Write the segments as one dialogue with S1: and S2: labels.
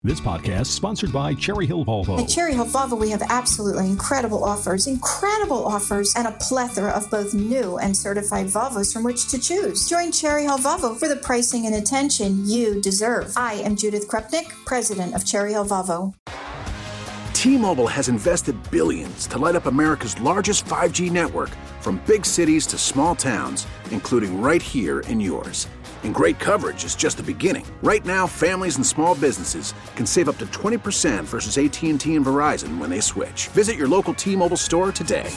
S1: This podcast is sponsored by Cherry Hill Volvo.
S2: At Cherry Hill Volvo, we have absolutely incredible offers, and a plethora of both new and certified Volvos from which to choose. Join Cherry Hill Volvo for the pricing and attention you deserve. I am Judith Krupnik, president of Cherry Hill Volvo.
S3: T-Mobile has invested billions to light up America's largest 5G network, from big cities to small towns, including right here in yours. And great coverage is just the beginning. Right now, families and small businesses can save up to 20% versus AT&T and Verizon when they switch. Visit your local T-Mobile store today.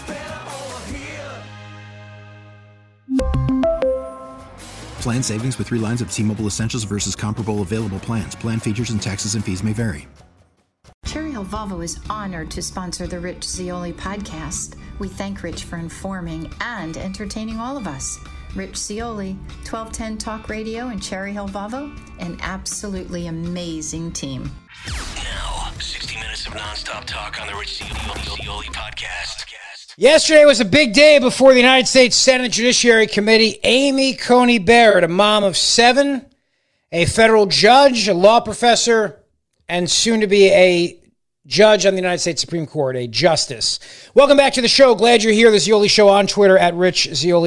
S4: Plan savings with 3 lines of T-Mobile Essentials versus comparable available plans. Plan features and taxes and fees may vary.
S2: Cherry Hill Volvo is honored to sponsor the Rich Zeoli podcast. We thank Rich for informing and entertaining all of us. Rich Zeoli, 1210 Talk Radio and Cherry Hill Volvo, an absolutely amazing team.
S5: Now, 60 minutes of nonstop talk on the Rich Zeoli podcast.
S6: Yesterday was a big day before the United States Senate Judiciary Committee. Amy Coney Barrett, a mom of 7, a federal judge, a law professor, and soon to be a judge on the United States Supreme Court, a justice. Welcome back to the show. Glad you're here. The Zeoli Show on Twitter at Rich Zeoli,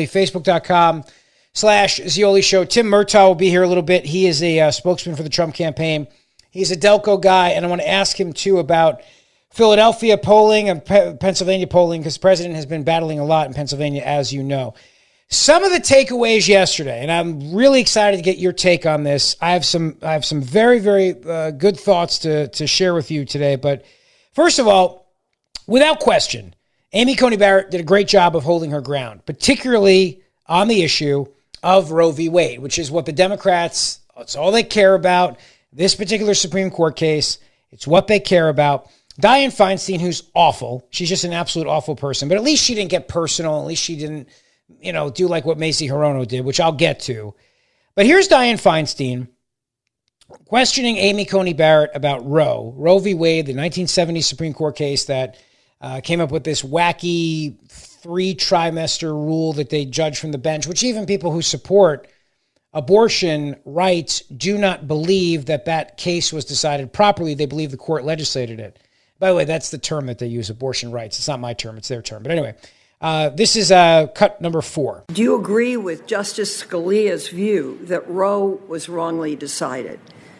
S6: Facebook.com/Zeoli Show. Tim Murtaugh will be here a little bit. He is a spokesman for the Trump campaign. He's a Delco guy, and I want to ask him, too, about Philadelphia polling and Pennsylvania polling, because the president has been battling a lot in Pennsylvania, as you know. Some of the takeaways yesterday, and I'm really excited to get your take on this. I have some very, very good thoughts to share with you today. But first of all, without question, Amy Coney Barrett did a great job of holding her ground, particularly on the issue of Roe v. Wade, which is what the Democrats, it's all they care about. This particular Supreme Court case, it's what they care about. Dianne Feinstein, who's awful, she's just an absolute awful person, but at least she didn't get personal. At least she didn't, do like what Macy Hirono did, which I'll get to. But here's Dianne Feinstein questioning Amy Coney Barrett about Roe v. Wade, the 1970 Supreme Court case that came up with this wacky 3-trimester rule that they judge from the bench, which even people who support abortion rights do not believe that case was decided properly. They believe the court legislated it. By the way, that's the term that they use, abortion rights. It's not my term, it's their term. But anyway, this is cut number 4.
S7: Do you agree with Justice Scalia's view that Roe was wrongly decided?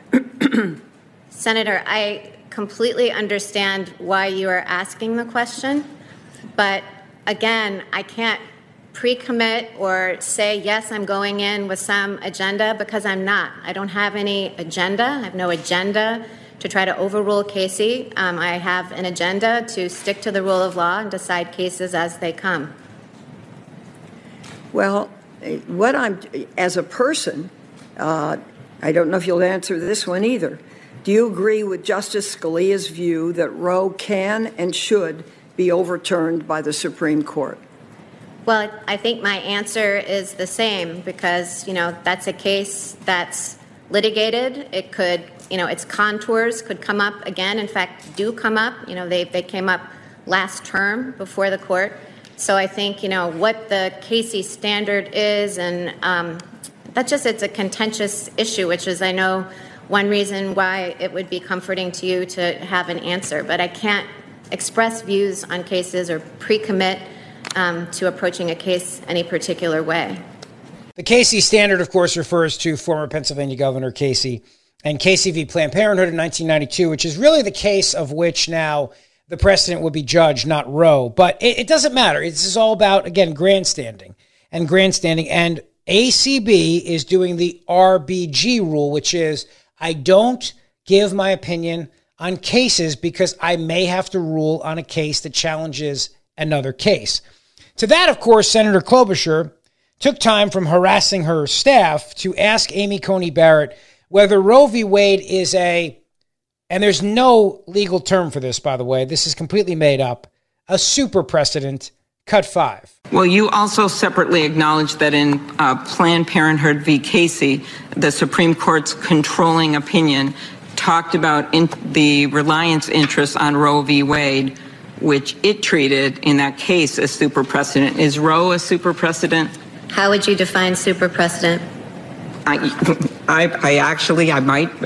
S8: Senator, I completely understand why you are asking the question, but again, I can't pre-commit or say, yes, I'm going in with some agenda, because I'm not. I don't have any agenda. I have no agenda to try to overrule Casey. I have an agenda to stick to the rule of law and decide cases as they come.
S7: Well, as a person, I don't know if you'll answer this one either. Do you agree with Justice Scalia's view that Roe can and should be overturned by the Supreme Court?
S8: Well, I think my answer is the same, because, that's a case that's litigated. It could, its contours could come up again. In fact, do come up. They came up last term before the court. So I think, what the Casey standard is, and it's a contentious issue, which is, I know, one reason why it would be comforting to you to have an answer. But I can't express views on cases or pre-commit to approaching a case any particular way.
S6: The Casey standard, of course, refers to former Pennsylvania Governor Casey and Casey v. Planned Parenthood in 1992, which is really the case of which now the precedent would be judged, not Roe. But it doesn't matter. This is all about, again, grandstanding. And ACB is doing the RBG rule, which is I don't give my opinion on cases because I may have to rule on a case that challenges another case. To that, of course, Senator Klobuchar took time from harassing her staff to ask Amy Coney Barrett whether Roe v. Wade is and there's no legal term for this, by the way, this is completely made up, a super precedent, cut 5.
S9: Well, you also separately acknowledged that in Planned Parenthood v. Casey, the Supreme Court's controlling opinion talked about the reliance interest on Roe v. Wade, which it treated in that case as super precedent. Is Roe a super precedent?
S8: How would you define super precedent?
S9: I might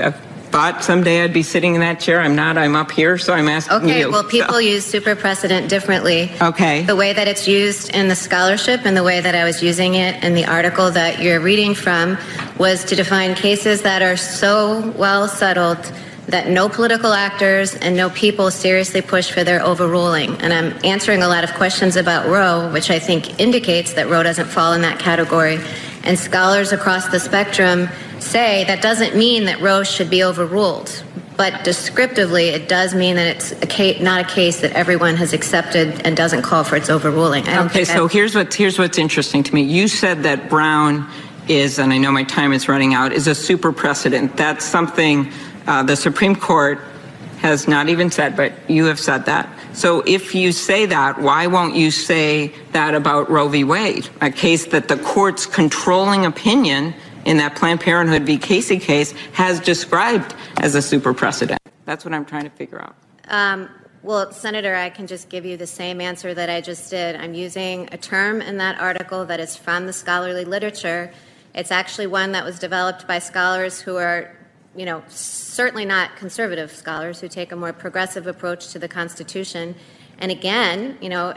S9: thought someday I'd be sitting in that chair. I'm not. I'm up here, so I'm asking you.
S8: Okay, well, people use super precedent differently.
S9: Okay.
S8: The way that it's used in the scholarship and the way that I was using it in the article that you're reading from was to define cases that are so well settled that no political actors and no people seriously push for their overruling. And I'm answering a lot of questions about Roe, which I think indicates that Roe doesn't fall in that category. And scholars across the spectrum say that doesn't mean that Roe should be overruled. But descriptively, it does mean that it's not a case that everyone has accepted and doesn't call for its overruling.
S9: Okay, so here's what's interesting to me. You said that Brown is, and I know my time is running out, is a super precedent. That's something the Supreme Court has not even said, but you have said that. So if you say that, why won't you say that about Roe v. Wade, a case that the court's controlling opinion in that Planned Parenthood v. Casey case has described as a super precedent? That's what I'm trying to figure out.
S8: Well, Senator, I can just give you the same answer that I just did. I'm using a term in that article that is from the scholarly literature. It's actually one that was developed by scholars who are, certainly not conservative scholars, who take a more progressive approach to the Constitution. And again,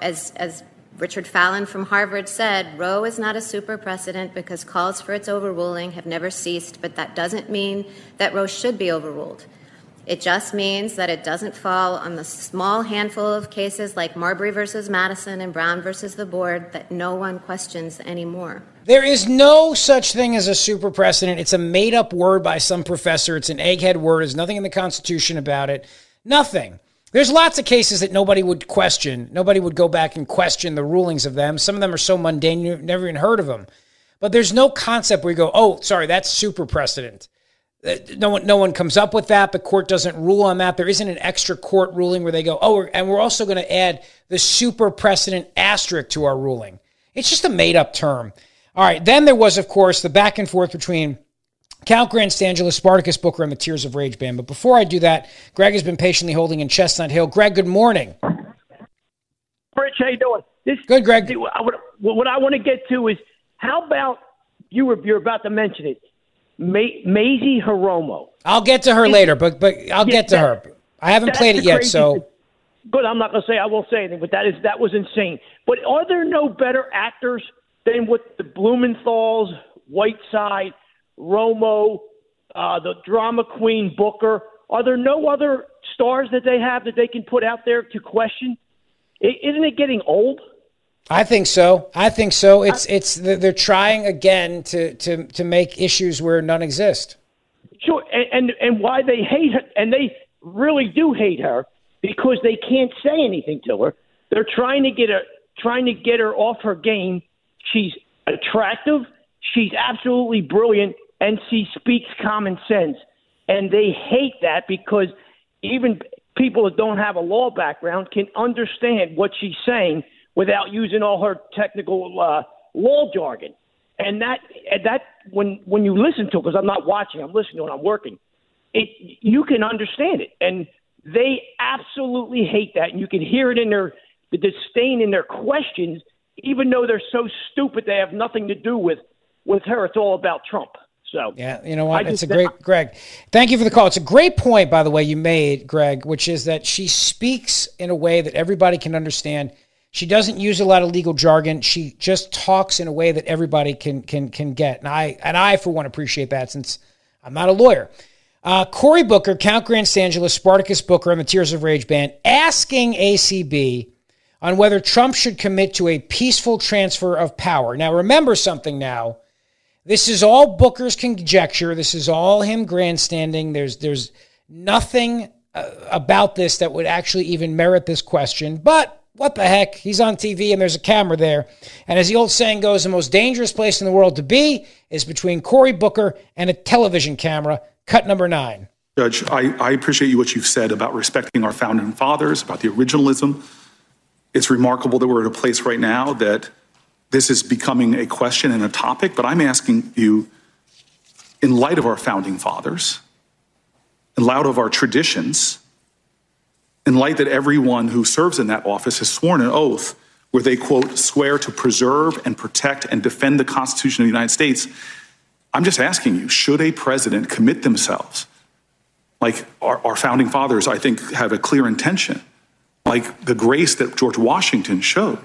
S8: as Richard Fallon from Harvard said, Roe is not a super precedent because calls for its overruling have never ceased, but that doesn't mean that Roe should be overruled. It just means that it doesn't fall on the small handful of cases like Marbury versus Madison and Brown versus the board that no one questions anymore.
S6: There is no such thing as a super precedent. It's a made-up word by some professor. It's an egghead word. There's nothing in the Constitution about it. Nothing. There's lots of cases that nobody would question. Nobody would go back and question the rulings of them. Some of them are so mundane you've never even heard of them. But there's no concept where you go, oh, sorry, that's super precedent. No one comes up with that. The court doesn't rule on that. There isn't an extra court ruling where they go, oh, and we're also going to add the super precedent asterisk to our ruling. It's just a made-up term. All right, then there was, of course, the back and forth between Count Grandstangelo, Spartacus Booker, and the Tears of Rage band. But before I do that, Greg has been patiently holding in Chestnut Hill. Greg, good morning.
S10: Rich, how you doing?
S6: Good, Greg.
S10: What I want to get to is, how about, you're about to mention it, Mazie Hiromo.
S6: I'll get to her later, but I'll get to her. I haven't played it yet, so.
S10: Good, I'm not going to say, I won't say anything, but that was insane. But are there no better actors than what the Blumenthals, Whiteside, Romo, the drama queen Booker? Are there no other stars that they have that they can put out there to question? Isn't it getting old?
S6: I think so. It's they're trying again to make issues where none exist.
S10: Sure, and why they hate her, and they really do hate her because they can't say anything to her. They're trying to get her off her game. She's attractive, she's absolutely brilliant, and she speaks common sense. And they hate that because even people that don't have a law background can understand what she's saying without using all her technical law jargon. And that when you listen to it, because I'm not watching, I'm listening when I'm working, you can understand it. And they absolutely hate that. And you can hear it in the disdain in their questions, even though they're so stupid they have nothing to do with her. It's all about Trump. So
S6: yeah, you know what? It's a great, Greg. Thank you for the call. It's a great point, by the way, you made, Greg, which is that she speaks in a way that everybody can understand. She doesn't use a lot of legal jargon. She just talks in a way that everybody can get. And I for one appreciate that since I'm not a lawyer. Cory Booker, Count Grandstangelo, Spartacus Booker, and the Tears of Rage band asking ACB on whether Trump should commit to a peaceful transfer of power. Now, remember something now. This is all Booker's conjecture. This is all him grandstanding. There's nothing about this that would actually even merit this question. But what the heck? He's on TV and there's a camera there. And as the old saying goes, the most dangerous place in the world to be is between Cory Booker and a television camera. Cut number 9.
S11: Judge, I appreciate what you've said about respecting our founding fathers, about the originalism. It's remarkable that we're at a place right now that this is becoming a question and a topic, but I'm asking you, in light of our founding fathers, in light of our traditions, in light that everyone who serves in that office has sworn an oath where they, quote, swear to preserve and protect and defend the Constitution of the United States, I'm just asking you, should a president commit themselves Like our founding fathers, I think, have a clear intention, like the grace that George Washington showed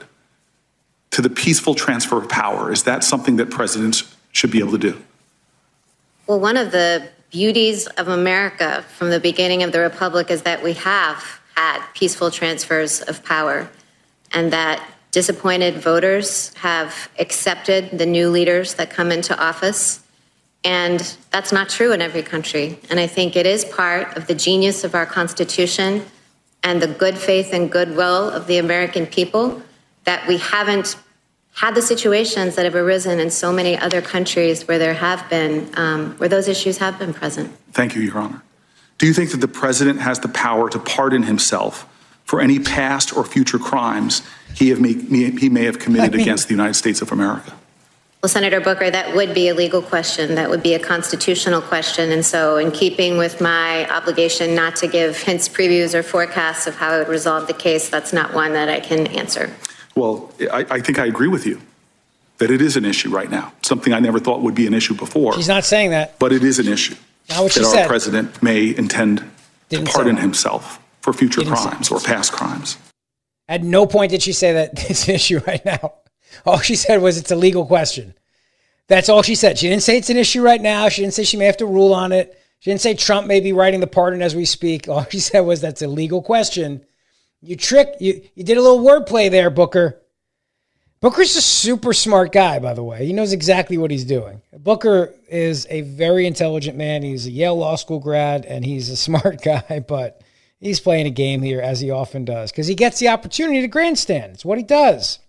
S11: to the peaceful transfer of power. Is that something that presidents should be able to do?
S8: Well, one of the beauties of America from the beginning of the Republic is that we have had peaceful transfers of power, and that disappointed voters have accepted the new leaders that come into office. And that's not true in every country. And I think it is part of the genius of our Constitution and the good faith and goodwill of the American people that we haven't had the situations that have arisen in so many other countries where there have been, where those issues have been present.
S11: Thank you, Your Honor. Do you think that the president has the power to pardon himself for any past or future crimes he may have committed against the United States of America?
S8: Well, Senator Booker, that would be a legal question. That would be a constitutional question. And so in keeping with my obligation not to give hints, previews, or forecasts of how I would resolve the case, that's not one that I can answer.
S11: Well, I think I agree with you that it is an issue right now, something I never thought would be an issue before.
S6: She's not saying that.
S11: But it is an issue that our president may intend to pardon himself for future crimes or past crimes.
S6: At no point did she say that it's an issue right now. All she said was it's a legal question. That's all she said. She didn't say it's an issue right now. She didn't say she may have to rule on it. She didn't say Trump may be writing the pardon as we speak. All she said was that's a legal question. You did a little wordplay there, Booker. Booker's a super smart guy, by the way. He knows exactly what he's doing. Booker is a very intelligent man. He's a Yale Law School grad, and he's a smart guy, but he's playing a game here, as he often does, because he gets the opportunity to grandstand. It's what he does.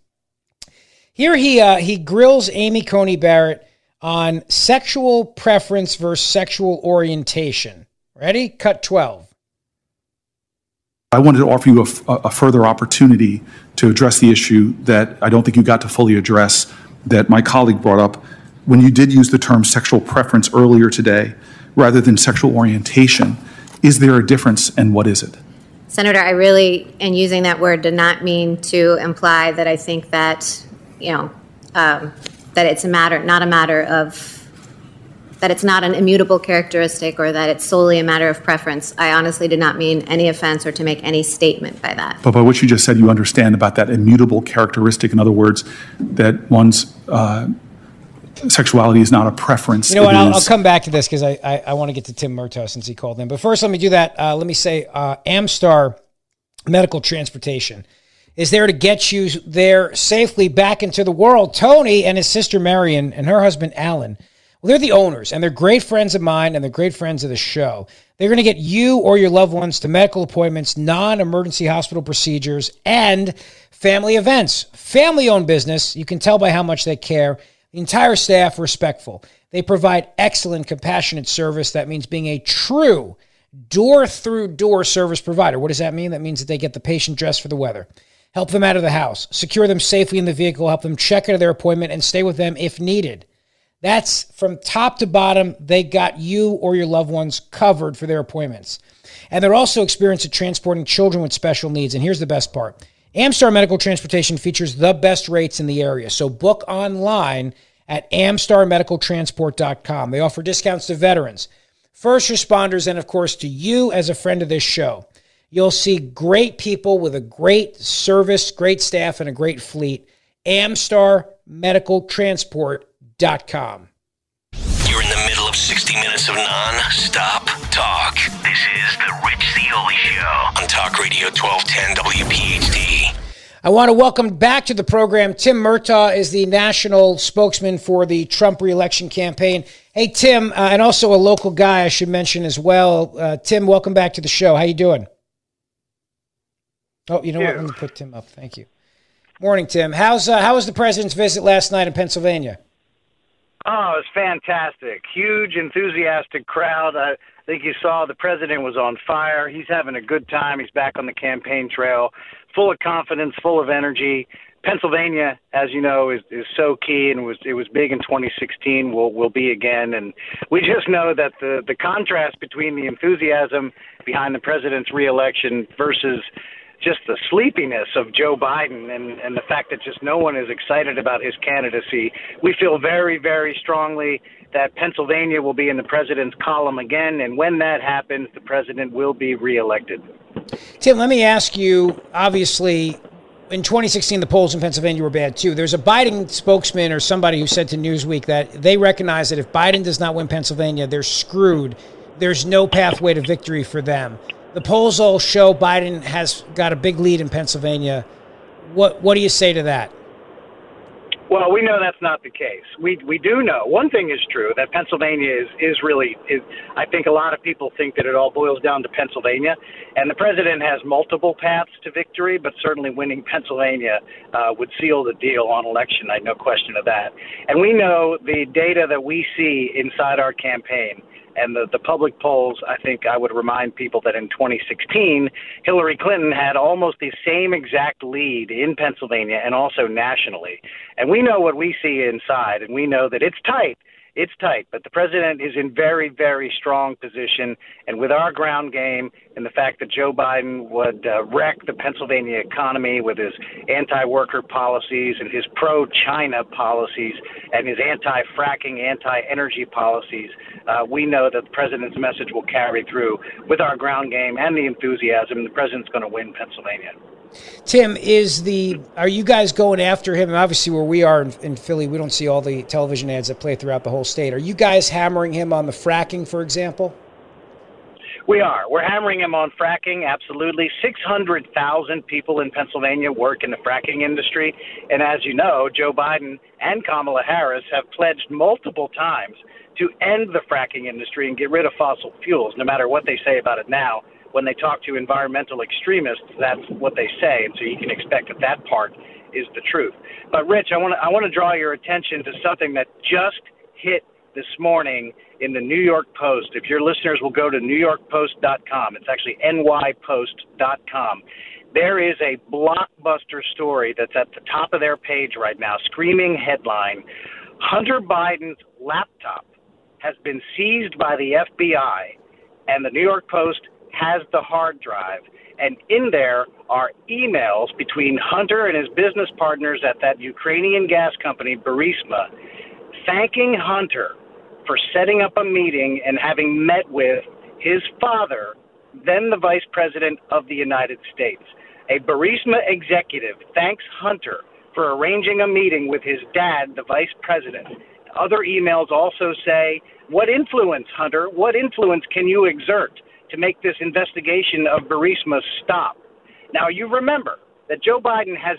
S6: Here he grills Amy Coney Barrett on sexual preference versus sexual orientation. Ready? Cut 12.
S11: I wanted to offer you a further opportunity to address the issue that I don't think you got to fully address that my colleague brought up when you did use the term sexual preference earlier today rather than sexual orientation. Is there a difference, and what is it?
S8: Senator, I really, in using that word, did not mean to imply that I think that, that it's that it's not an immutable characteristic or that it's solely a matter of preference. I honestly did not mean any offense or to make any statement by that.
S11: But by what you just said, you understand about that immutable characteristic. In other words, that one's sexuality is not a preference.
S6: You know what? I'll come back to this because I want to get to Tim Murtaugh since he called in. But first, let me do that. Let me say Amstar Medical Transportation is there to get you there safely back into the world. Tony and his sister Marion and her husband Alan, well, they're the owners, and they're great friends of mine, and they're great friends of the show. They're going to get you or your loved ones to medical appointments, non-emergency hospital procedures, and family events. Family-owned business. You can tell by how much they care. The entire staff respectful. They provide excellent, compassionate service. That means being a true door-through-door service provider. What does that mean? That means that they get the patient dressed for the weather, help them out of the house, secure them safely in the vehicle, help them check into their appointment, and stay with them if needed. That's from top to bottom. They got you or your loved ones covered for their appointments. And they're also experienced at transporting children with special needs. And here's the best part. Amstar Medical Transportation features the best rates in the area. So book online at amstarmedicaltransport.com. They offer discounts to veterans, first responders, and of course to you as a friend of this show. You'll see great people with a great service, great staff, and a great fleet. amstarmedicaltransport.com.
S5: You're in the middle of 60 minutes of non-stop talk. This is the Rich Zeoli Show on Talk Radio 1210 WPHT.
S6: I want to welcome back to the program. Tim Murtaugh is the national spokesman for the Trump re-election campaign. Hey, Tim, and also a local guy I should mention as well. Tim, welcome back to the show. How you doing? Oh, you know what? Let me put Tim up. Thank you. Morning, Tim. How was the president's visit last night in Pennsylvania?
S12: Oh, it was fantastic. Huge, enthusiastic crowd. I think you saw the president was on fire. He's having a good time. He's back on the campaign trail, full of confidence, full of energy. Pennsylvania, as you know, is so key, and it was big in 2016, will be again. And we just know that the contrast between the enthusiasm behind the president's reelection versus just the sleepiness of Joe Biden and the fact that just no one is excited about his candidacy. We feel very, very strongly that Pennsylvania will be in the president's column again, and when that happens, the president will be reelected.
S6: Tim, let me ask you, obviously, in 2016, the polls in Pennsylvania were bad, too. There's a Biden spokesman or somebody who said to Newsweek that they recognize that if Biden does not win Pennsylvania, they're screwed. There's no pathway to victory for them. The polls all show Biden has got a big lead in Pennsylvania. What do you say to that?
S12: Well, we know that's not the case. We do know. One thing is true, that Pennsylvania is really, I think a lot of people think that it all boils down to Pennsylvania. And the president has multiple paths to victory, but certainly winning Pennsylvania would seal the deal on election night, no question of that. And we know the data that we see inside our campaign and the public polls. I think I would remind people that in 2016, Hillary Clinton had almost the same exact lead in Pennsylvania and also nationally. And we know what we see inside, and we know that it's tight. It's tight, but the president is in very, very strong position. And with our ground game and the fact that Joe Biden would wreck the Pennsylvania economy with his anti-worker policies and his pro-China policies and his anti-fracking, anti-energy policies, we know that the president's message will carry through with our ground game and the enthusiasm. The president's going to win Pennsylvania.
S6: Tim, are you guys going after him? And obviously, where we are in Philly, we don't see all the television ads that play throughout the whole state. Are you guys hammering him on the fracking, for example?
S12: We are. We're hammering him on fracking, absolutely. 600,000 people in Pennsylvania work in the fracking industry. And as you know, Joe Biden and Kamala Harris have pledged multiple times to end the fracking industry and get rid of fossil fuels, no matter what they say about it now. When they talk to environmental extremists, that's what they say, and so you can expect that part is the truth. But, Rich, I want to draw your attention to something that just hit this morning in the New York Post. If your listeners will go to NewYorkPost.com, it's actually NYPost.com. There is a blockbuster story that's at the top of their page right now, screaming headline, Hunter Biden's laptop has been seized by the FBI, and the New York Post has the hard drive, and in there are emails between Hunter and his business partners at that Ukrainian gas company, Burisma, thanking Hunter for setting up a meeting and having met with his father, then the Vice President of the United States. A Burisma executive thanks Hunter for arranging a meeting with his dad, the Vice President. Other emails also say, what influence, Hunter, what influence can you exert to make this investigation of Burisma stop? Now, you remember that Joe Biden has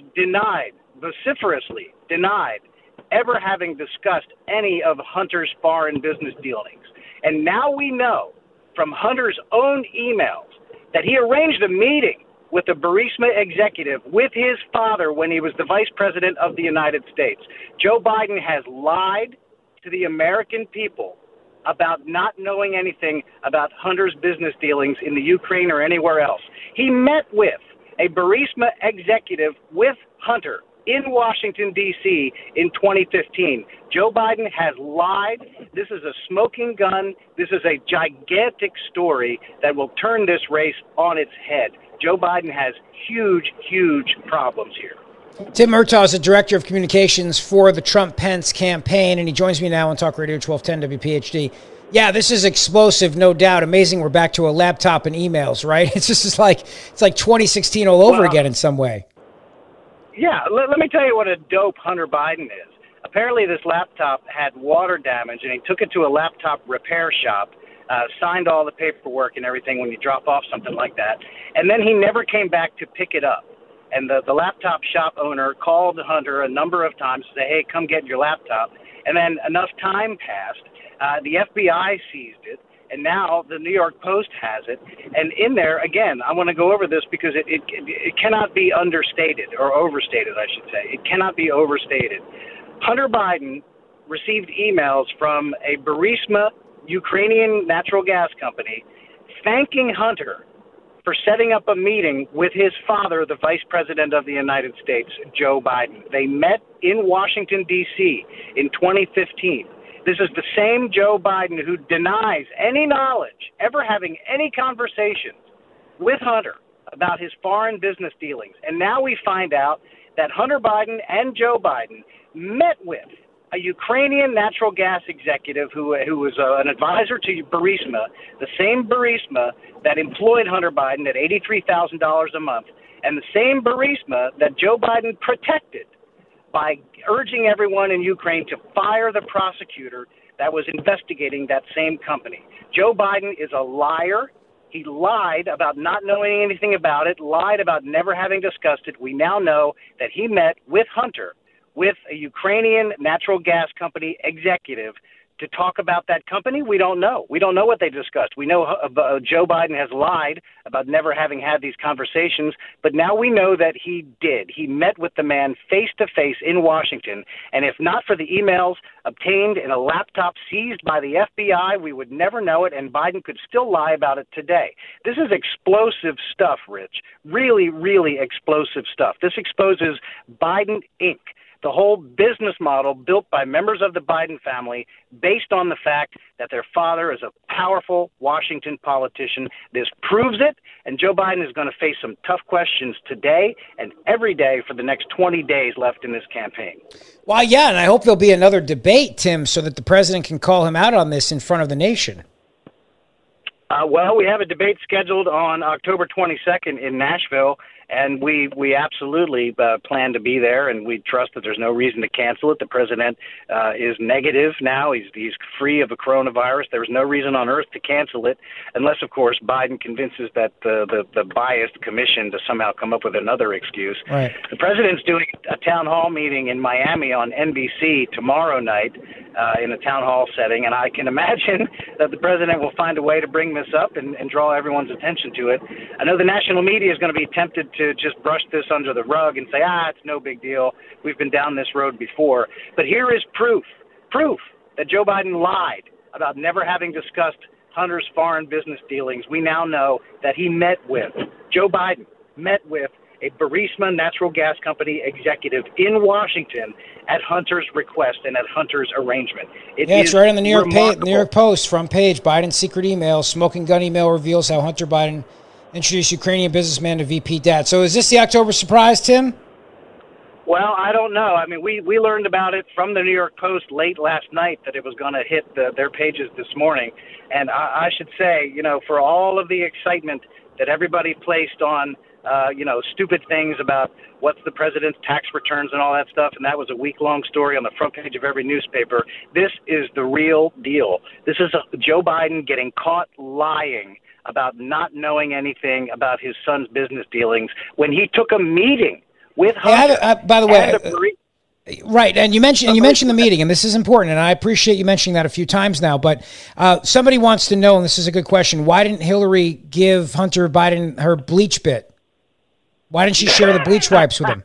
S12: vociferously denied, ever having discussed any of Hunter's foreign business dealings. And now we know from Hunter's own emails that he arranged a meeting with the Burisma executive with his father when he was the Vice President of the United States. Joe Biden has lied to the American people about not knowing anything about Hunter's business dealings in the Ukraine or anywhere else. He met with a Burisma executive with Hunter in Washington, D.C. in 2015. Joe Biden has lied. This is a smoking gun. This is a gigantic story that will turn this race on its head. Joe Biden has huge, huge problems here.
S6: Tim Murtaugh is the Director of Communications for the Trump-Pence campaign, and he joins me now on Talk Radio 1210 WPHD. Yeah, this is explosive, no doubt. Amazing we're back to a laptop and emails, right? It's like 2016 all over again in some way.
S12: Yeah, let me tell you what a dope Hunter Biden is. Apparently this laptop had water damage, and he took it to a laptop repair shop, signed all the paperwork and everything when you drop off something like that, and then he never came back to pick it up. And the laptop shop owner called Hunter a number of times to say, hey, come get your laptop. And then enough time passed. The FBI seized it, and now the New York Post has it. And in there, again, I want to go over this because it cannot be understated or overstated, I should say. It cannot be overstated. Hunter Biden received emails from a Burisma Ukrainian natural gas company thanking Hunter for setting up a meeting with his father, the Vice President of the United States, Joe Biden. They met in Washington, D.C. in 2015. This is the same Joe Biden who denies any knowledge, ever having any conversations with Hunter about his foreign business dealings. And now we find out that Hunter Biden and Joe Biden met with a Ukrainian natural gas executive who was an advisor to Burisma, the same Burisma that employed Hunter Biden at $83,000 a month, and the same Burisma that Joe Biden protected by urging everyone in Ukraine to fire the prosecutor that was investigating that same company. Joe Biden is a liar. He lied about not knowing anything about it, lied about never having discussed it. We now know that he met with Hunter, with a Ukrainian natural gas company executive, to talk about that company. We don't know. We don't know what they discussed. We know Joe Biden has lied about never having had these conversations, but now we know that he did. He met with the man face-to-face in Washington, and if not for the emails obtained in a laptop seized by the FBI, we would never know it, and Biden could still lie about it today. This is explosive stuff, Rich. Really, really explosive stuff. This exposes Biden Inc., the whole business model built by members of the Biden family based on the fact that their father is a powerful Washington politician. This proves it, and Joe Biden is going to face some tough questions today and every day for the next 20 days left in this campaign.
S6: Well, yeah, and I hope there'll be another debate, Tim, so that the president can call him out on this in front of the nation.
S12: Well, we have a debate scheduled on October 22nd in Nashville, and we absolutely plan to be there, and we trust that there's no reason to cancel it. The president is negative now. He's free of the coronavirus. There's no reason on earth to cancel it, unless, of course, Biden convinces that the biased commission to somehow come up with another excuse.
S6: Right.
S12: The president's doing a town hall meeting in Miami on NBC tomorrow night in a town hall setting, and I can imagine that the president will find a way to bring this up and draw everyone's attention to it. I know the national media is going to be tempted to just brush this under the rug and say, it's no big deal. We've been down this road before. But here is proof that Joe Biden lied about never having discussed Hunter's foreign business dealings. We now know that Joe Biden met with a Burisma natural gas company executive in Washington at Hunter's request and at Hunter's arrangement.
S6: It's right on the New York Post front page. Biden's secret email, smoking gun email reveals how Hunter Biden introduced Ukrainian businessman to VP dad. So is this the October surprise, Tim?
S12: Well, I don't know. I mean, we learned about it from the New York Post late last night that it was going to hit their pages this morning. And I should say, for all of the excitement that everybody placed on, stupid things about what's the president's tax returns and all that stuff, and that was a week-long story on the front page of every newspaper. This is the real deal. This is Joe Biden getting caught lying about not knowing anything about his son's business dealings when he took a meeting with Hunter.
S6: By the way, right, and you mentioned the meeting, and this is important, and I appreciate you mentioning that a few times now, but somebody wants to know, and this is a good question, why didn't Hillary give Hunter Biden her bleach bit? Why didn't she share the bleach wipes with him?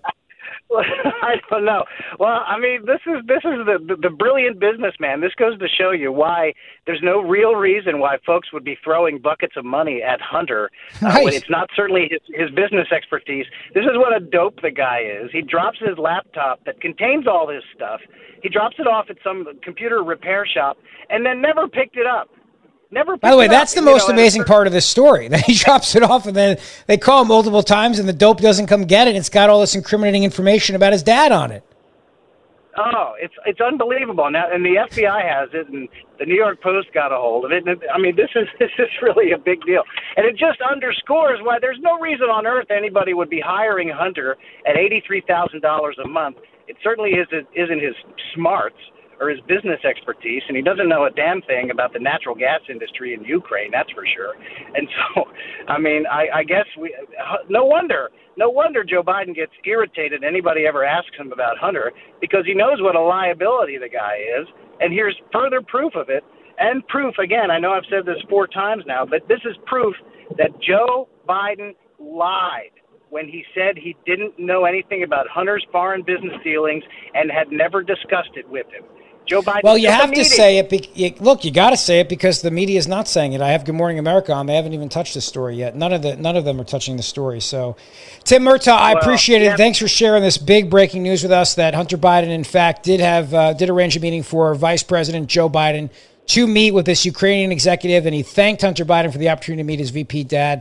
S12: I don't know. Well, I mean, this is the brilliant businessman. This goes to show you why there's no real reason why folks would be throwing buckets of money at Hunter when it's not certainly his business expertise. This is what a dope the guy is. He drops his laptop that contains all his stuff. He drops it off at some computer repair shop and then never picked it up.
S6: By the way, that's the most amazing part of this story. That he drops it off and then they call him multiple times and the dope doesn't come get it. It's got all this incriminating information about his dad on it.
S12: Oh, it's unbelievable. Now, and the FBI has it, and the New York Post got a hold of it. And I mean, this is really a big deal, and it just underscores why there's no reason on earth anybody would be hiring Hunter at $83,000 a month. It certainly isn't his smarts or his business expertise, and he doesn't know a damn thing about the natural gas industry in Ukraine, that's for sure. And so, I mean, I guess no wonder Joe Biden gets irritated anybody ever asks him about Hunter, because he knows what a liability the guy is, and here's further proof of it, and proof, again, I know I've said this 4 times now, but this is proof that Joe Biden lied when he said he didn't know anything about Hunter's foreign business dealings and had never discussed it with him. Joe Biden. Well,
S6: you have to say it. Look, you got to say it because the media is not saying it. I have Good Morning America on. They haven't even touched the story yet. None of them are touching the story. So, Tim Murtaugh, I appreciate it. Yeah. Thanks for sharing this big breaking news with us that Hunter Biden, in fact, did arrange a meeting for Vice President Joe Biden to meet with this Ukrainian executive, and he thanked Hunter Biden for the opportunity to meet his VP dad.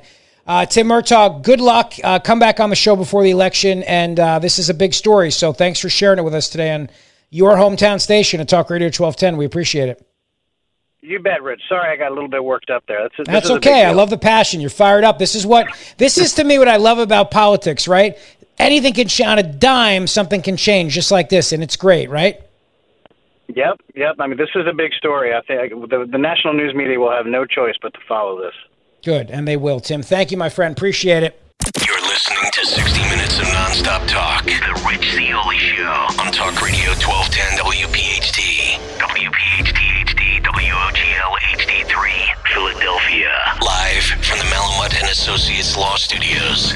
S6: Tim Murtaugh, good luck. Come back on the show before the election, and this is a big story, so thanks for sharing it with us today on your hometown station at Talk Radio 1210. We appreciate it.
S12: You bet, Rich. Sorry I got a little bit worked up there.
S6: That's okay. I love the passion. You're fired up. This is to me what I love about politics, right? Anything can on a dime, something can change just like this, and it's great, right?
S12: Yep. I mean, this is a big story. I think the national news media will have no choice but to follow this.
S6: Good, and they will, Tim. Thank you, my friend. Appreciate it.
S5: You're listening to 60 Minutes of Nonstop Talk. The Rich Zeoli Show on Talk Radio 1210 WPHT. WPHT HD, WOGL HD3, Philadelphia. Live from the Malamut and Associates Law Studios.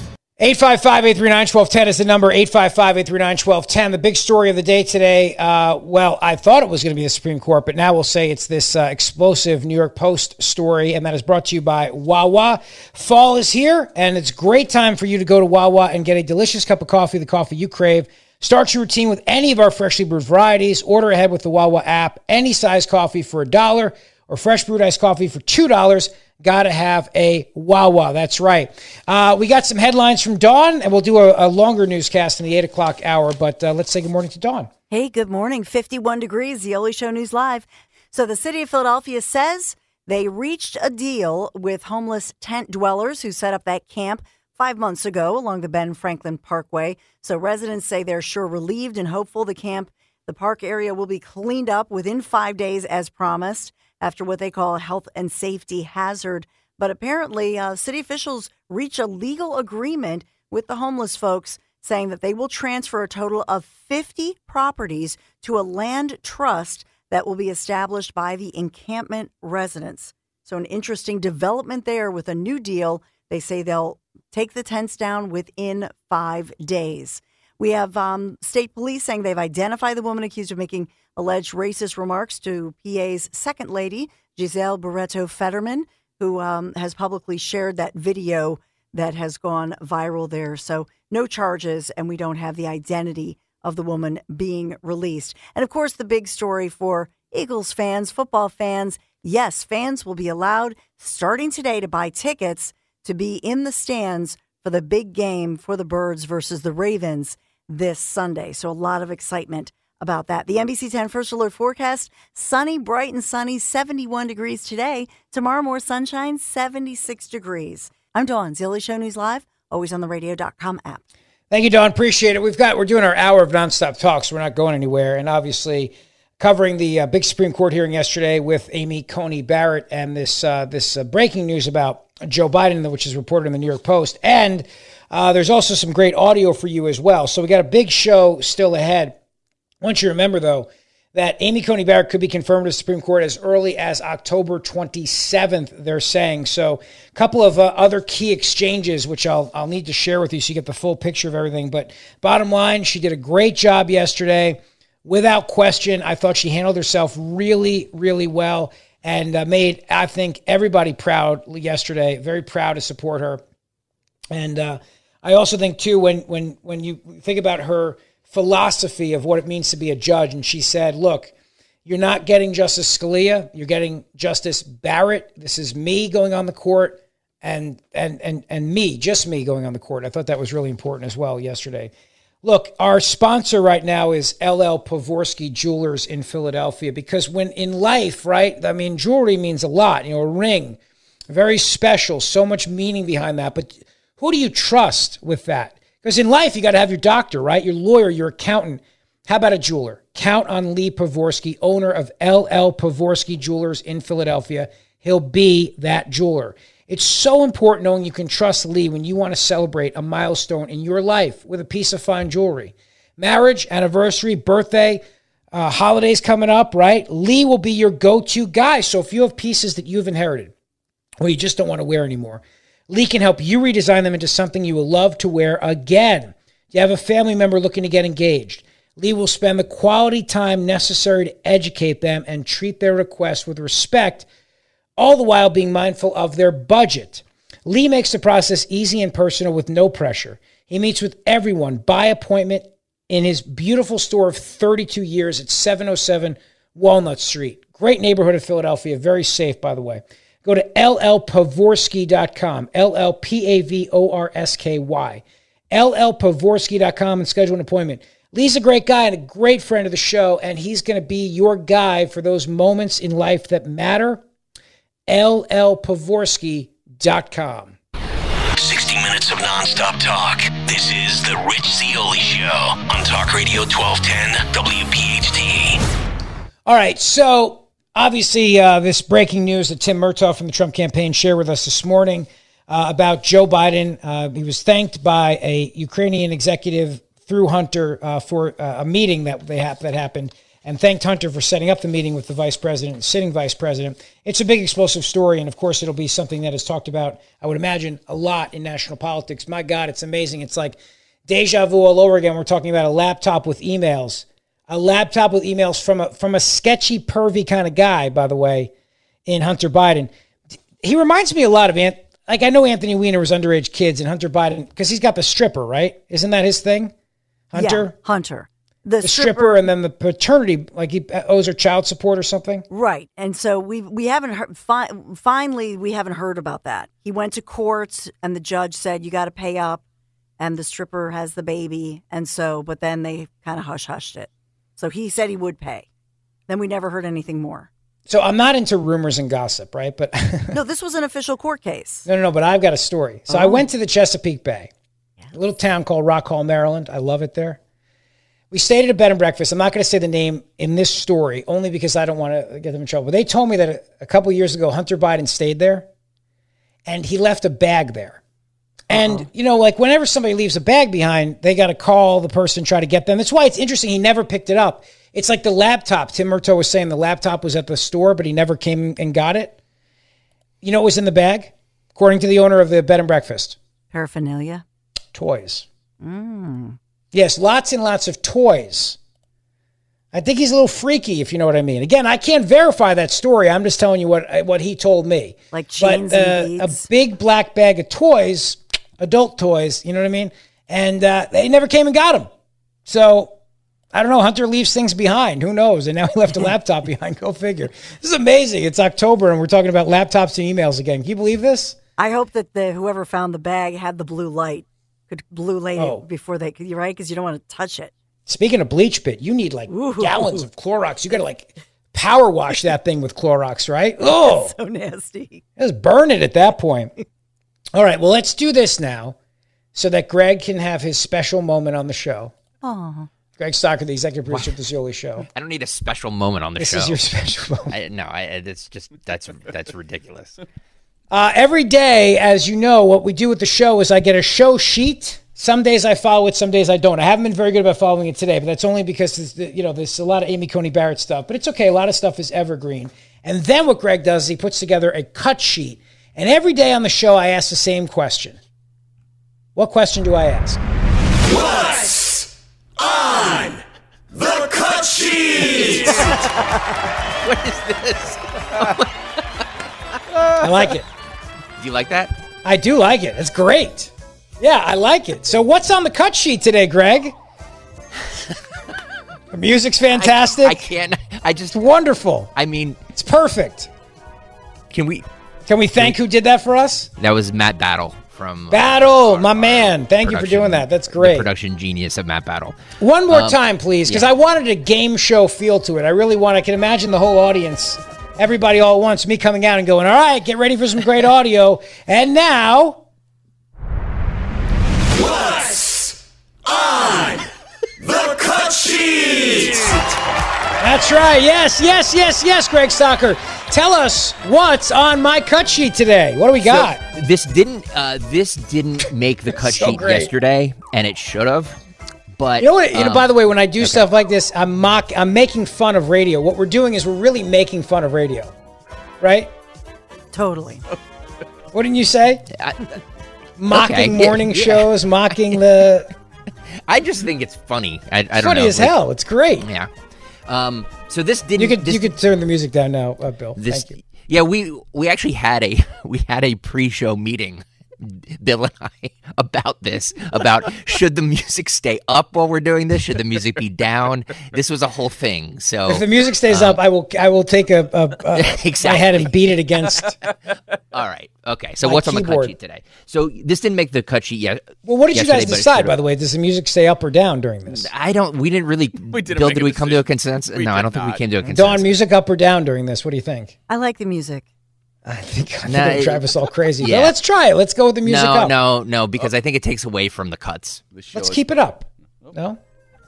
S6: 855-839-1210 is the number, 855-839-1210. The big story of the day today, well, I thought it was going to be the Supreme Court, but now we'll say it's this explosive New York Post story, and that is brought to you by Wawa. Fall is here, and it's a great time for you to go to Wawa and get a delicious cup of coffee, the coffee you crave. Start your routine with any of our freshly brewed varieties. Order ahead with the Wawa app. Any size coffee for $1 or fresh brewed iced coffee for $2. Got to have a Wawa. That's right. We got some headlines from Dawn, and we'll do a longer newscast in the 8 o'clock hour, but let's say good morning to Dawn.
S13: Hey, good morning. 51 degrees, Zeoli Show News Live. So the city of Philadelphia says they reached a deal with homeless tent dwellers who set up that camp 5 months ago along the Ben Franklin Parkway. So residents say they're sure relieved and hopeful the park area will be cleaned up within 5 days as promised, after what they call a health and safety hazard. But apparently, city officials reach a legal agreement with the homeless folks saying that they will transfer a total of 50 properties to a land trust that will be established by the encampment residents. So an interesting development there with a new deal. They say they'll take the tents down within 5 days. We have state police saying they've identified the woman accused of making alleged racist remarks to PA's second lady, Giselle Barreto Fetterman, who has publicly shared that video that has gone viral there. So no charges, and we don't have the identity of the woman being released. And, of course, the big story for Eagles fans, football fans, yes, fans will be allowed starting today to buy tickets to be in the stands for the big game for the Birds versus the Ravens this Sunday. So a lot of excitement about that. The NBC 10 First Alert forecast, sunny, bright and sunny, 71 degrees today. Tomorrow, more sunshine, 76 degrees. I'm Dawn, Zeoli Show News Live, always on the radio.com app.
S6: Thank you, Dawn. Appreciate it. We're doing our hour of nonstop talks. We're not going anywhere. And obviously covering the big Supreme Court hearing yesterday with Amy Coney Barrett and this breaking news about Joe Biden, which is reported in the New York Post. And there's also some great audio for you as well. So we got a big show still ahead. I want you to remember, though, that Amy Coney Barrett could be confirmed to the Supreme Court as early as October 27th, they're saying. So a couple of other key exchanges, which I'll need to share with you so you get the full picture of everything. But bottom line, she did a great job yesterday. Without question, I thought she handled herself really, really well and made, I think, everybody proud yesterday. Very proud to support her. And I also think, too, when you think about her philosophy of what it means to be a judge, and she said, look, you're not getting Justice Scalia, you're getting Justice Barrett. This is me going on the court and me, just me going on the court. I thought that was really important as well yesterday. Look, our sponsor right now is LL Pavorsky Jewelers in Philadelphia, because when in life, right, I mean, jewelry means a lot. A ring, very special, so much meaning behind that. But who do you trust with that? Because in life, you got to have your doctor, right? Your lawyer, your accountant. How about a jeweler? Count on Lee Pavorsky, owner of LL Pavorsky Jewelers in Philadelphia. He'll be that jeweler. It's so important knowing you can trust Lee when you want to celebrate a milestone in your life with a piece of fine jewelry. Marriage, anniversary, birthday, holidays coming up, right? Lee will be your go-to guy. So if you have pieces that you've inherited or you just don't want to wear anymore, Lee can help you redesign them into something you will love to wear again. You have a family member looking to get engaged. Lee will spend the quality time necessary to educate them and treat their request with respect, all the while being mindful of their budget. Lee makes the process easy and personal with no pressure. He meets with everyone by appointment in his beautiful store of 32 years at 707 Walnut Street. Great neighborhood of Philadelphia, very safe, by the way. Go to llpavorsky.com, LLPAVORSKY, llpavorsky.com and schedule an appointment. Lee's a great guy and a great friend of the show, and he's going to be your guide for those moments in life that matter. llpavorsky.com.
S5: 60 minutes of nonstop talk. This is The Rich Zeoli Show on Talk Radio 1210 WPHT.
S6: All right, so obviously this breaking news that Tim Murtaugh from the Trump campaign shared with us this morning about Joe Biden. He was thanked by a Ukrainian executive through Hunter for a meeting that happened, and thanked Hunter for setting up the meeting with the vice president, sitting vice president. It's a big explosive story, and of course it'll be something that is talked about, I would imagine, a lot in national politics. My God, it's amazing. It's like deja vu all over again. We're talking about a laptop with emails. A laptop with emails from a sketchy, pervy kind of guy, by the way, in Hunter Biden. He reminds me a lot of, like, I know Anthony Weiner was underage kids, and Hunter Biden, because he's got the stripper, right? Isn't that his thing? Hunter?
S13: Yeah, Hunter.
S6: The stripper and then the paternity, like he owes her child support or something?
S13: Right. And so we haven't heard, finally, we haven't heard about that. He went to court and the judge said, you got to pay up, and the stripper has the baby. And so, but then they kind of hush-hushed it. So he said he would pay. Then we never heard anything more.
S6: So I'm not into rumors and gossip, right? But
S13: no, this was an official court case.
S6: No, but I've got a story. So I went to the Chesapeake Bay, a little town called Rock Hall, Maryland. I love it there. We stayed at a bed and breakfast. I'm not going to say the name in this story, only because I don't want to get them in trouble. But they told me that a couple years ago, Hunter Biden stayed there, and he left a bag there. And, like whenever somebody leaves a bag behind, they got to call the person, try to get them. That's why it's interesting. He never picked it up. It's like the laptop. Tim Murtaugh was saying the laptop was at the store, but he never came and got it. You know what was in the bag? According to the owner of the bed and breakfast.
S13: Paraphernalia?
S6: Toys. Yes, lots and lots of toys. I think he's a little freaky, if you know what I mean. Again, I can't verify that story. I'm just telling you what he told me.
S13: Like jeans and beads.
S6: A big black bag of toys, adult toys, you know what I mean? And they never came and got them. So, I don't know. Hunter leaves things behind. Who knows? And now he left a laptop behind. Go figure. This is amazing. It's October, and we're talking about laptops and emails again. Can you believe this?
S13: I hope that whoever found the bag had the blue light. Could blue light it before they could, right? Because you don't want to touch it.
S6: Speaking of bleach pit, you need like gallons of Clorox. You got to like power wash that thing with Clorox, right? Oh,
S13: so nasty.
S6: Just burn it at that point. All right, well, let's do this now so that Greg can have his special moment on the show.
S13: Oh.
S6: Greg Stocker, the executive producer of the Zeoli Show.
S14: I don't need a special moment on the show.
S6: This is your special moment.
S14: That's ridiculous.
S6: Every day, as you know, what we do with the show is I get a show sheet. Some days I follow it, some days I don't. I haven't been very good about following it today, but that's only because there's a lot of Amy Coney Barrett stuff. But it's okay. A lot of stuff is evergreen. And then what Greg does is he puts together a cut sheet. And every day on the show, I ask the same question. What question do I ask?
S15: What's on the cut sheet?
S14: What is this?
S6: I like it.
S14: Do you like that?
S6: I do like it. It's great. Yeah, I like it. So what's on the cut sheet today, Greg? The music's fantastic.
S14: It's
S6: wonderful.
S14: I mean,
S6: it's perfect.
S14: Can we
S6: thank who did that for us?
S14: That was Matt Battle from
S6: Battle, my man. Thank you for doing that. That's great.
S14: The production genius of Matt Battle.
S6: One more time, please, because I wanted a game show feel to it. I really want. I can imagine the whole audience, everybody all at once, me coming out and going, all right, get ready for some great audio. And now...
S15: What's on the cut sheet?
S6: That's right. Yes, Greg Stocker. Tell us what's on my cut sheet today. What do we got?
S14: So this didn't make the cut sheet yesterday, and it should have. But
S6: you know what? By the way, when I do stuff like this, I'm making fun of radio. What we're doing is we're really making fun of radio, right?
S13: Totally.
S6: What didn't you say? Mocking morning shows, mocking the...
S14: I just think it's funny. I don't know.
S6: Funny as hell. It's great.
S14: Yeah. So this didn't...
S6: You could turn the music down now, Bill. Thank you.
S14: Yeah, we actually had a pre-show meeting Bill and I, about this, about should the music stay up while we're doing this? Should the music be down? This was a whole thing. So
S6: if the music stays up, I will take
S14: exactly.
S6: my head and beat it against.
S14: All right. Okay. So what's on the cut sheet today? So this didn't make the cut sheet yet.
S6: Well, what did you guys decide, by the way? Does the music stay up or down during this?
S14: We didn't really. Bill, did we come to a consensus? No, I don't think we came to a consensus.
S6: Dawn, music up or down during this? What do you think?
S13: I like the music.
S6: I think I'm going to drive us all crazy.
S14: Yeah.
S6: But let's try it. Let's go with the music up.
S14: No, because I think it takes away from the cuts.
S6: Let's keep it up. No?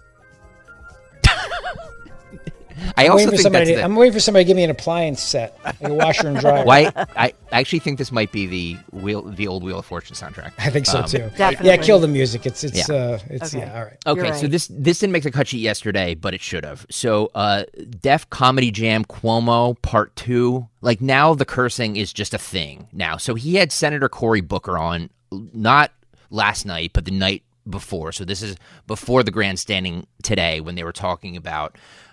S14: I'm
S6: waiting for somebody to give me an appliance set, like a washer and dryer.
S14: Why? I actually think this might be the old Wheel of Fortune soundtrack.
S6: I think so too.
S13: Definitely.
S6: Yeah, kill the music. It's
S13: Okay.
S6: All right.
S14: Okay,
S13: Right.
S14: so this didn't make the cut sheet yesterday, but it should have. So Def Comedy Jam Cuomo Part 2. Like now the cursing is just a thing now. So he had Senator Cory Booker on, not last night, but the night before. So this is before the grandstanding today when they were talking about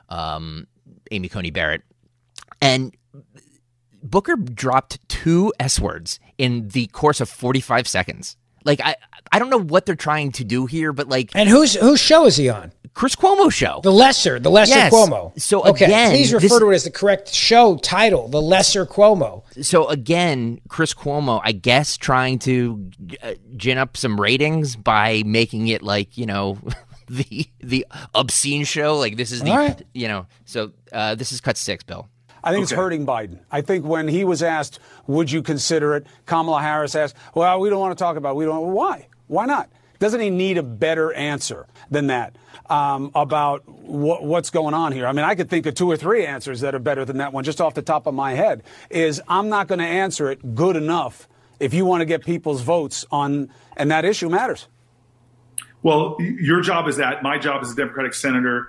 S14: Amy Coney Barrett. And Booker dropped 2 S words in the course of 45 seconds. Like, I don't know what they're trying to do here, but like...
S6: And whose show is he on?
S14: Chris Cuomo's show.
S6: The Lesser
S14: Yes.
S6: Cuomo.
S14: So
S6: okay,
S14: again...
S6: please refer to it as the correct show title, The Lesser Cuomo.
S14: So again, Chris Cuomo, I guess, trying to gin up some ratings by making it like, you know... the obscene show, like this is the
S6: right.
S14: You know, so this is cut 6, Bill.
S16: I think it's hurting Biden. I think when he was asked, would you consider it? Kamala Harris asked, well, we don't want to talk about it. We don't. Why? Why not? Doesn't he need a better answer than that about what's going on here? I mean, I could think of 2 or 3 answers that are better than that one just off the top of my head. Is I'm not going to answer it good enough if you want to get people's votes on, and that issue matters.
S11: Well, your job is that. My job as a Democratic senator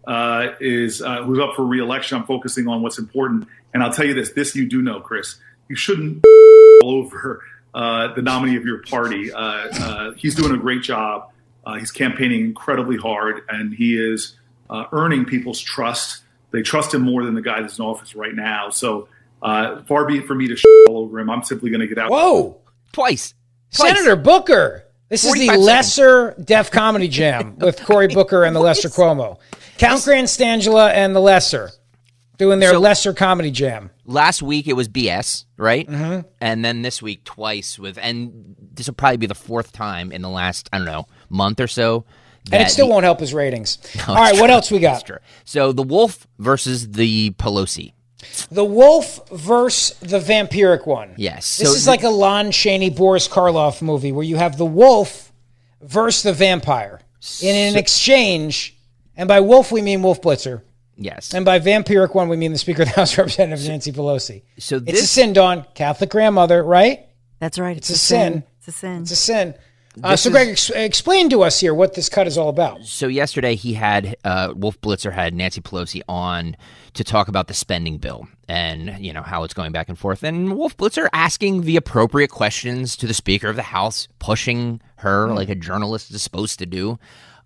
S11: who's up for re-election. I'm focusing on what's important. And I'll tell you this you do know, Chris. You shouldn't all over the nominee of your party. He's doing a great job. He's campaigning incredibly hard, and he is earning people's trust. They trust him more than the guy that's in office right now. So far be it for me to all over him. I'm simply going to get out.
S6: Whoa!
S14: Twice.
S6: Senator Booker! This is the Lesser Def Comedy Jam with Cory Booker and the Lesser Cuomo. Count Grandstangela and the Lesser doing their Lesser Comedy Jam.
S14: Last week it was BS, right?
S6: Mm-hmm.
S14: And then this week twice and this will probably be the 4th time in the last, I don't know, month or so.
S6: And it still won't help his ratings. All right, what else we got?
S14: So the Wolf versus the Pelosi.
S6: The Wolf versus the vampiric one.
S14: Yes.
S6: This is like a Lon Chaney, Boris Karloff movie where you have the wolf versus the vampire. In an exchange, and by wolf we mean Wolf Blitzer.
S14: Yes.
S6: And by vampiric one we mean the Speaker of the House Representative Nancy Pelosi.
S14: So
S6: it's a sin, Dawn. Catholic grandmother, right?
S13: That's right.
S6: It's a sin.
S13: It's a sin.
S6: It's a sin. So, Greg, explain to us here what this cut is all about.
S14: So yesterday he had, Wolf Blitzer had Nancy Pelosi on to talk about the spending bill and, you know, how it's going back and forth. And Wolf Blitzer asking the appropriate questions to the Speaker of the House, pushing her like a journalist is supposed to do.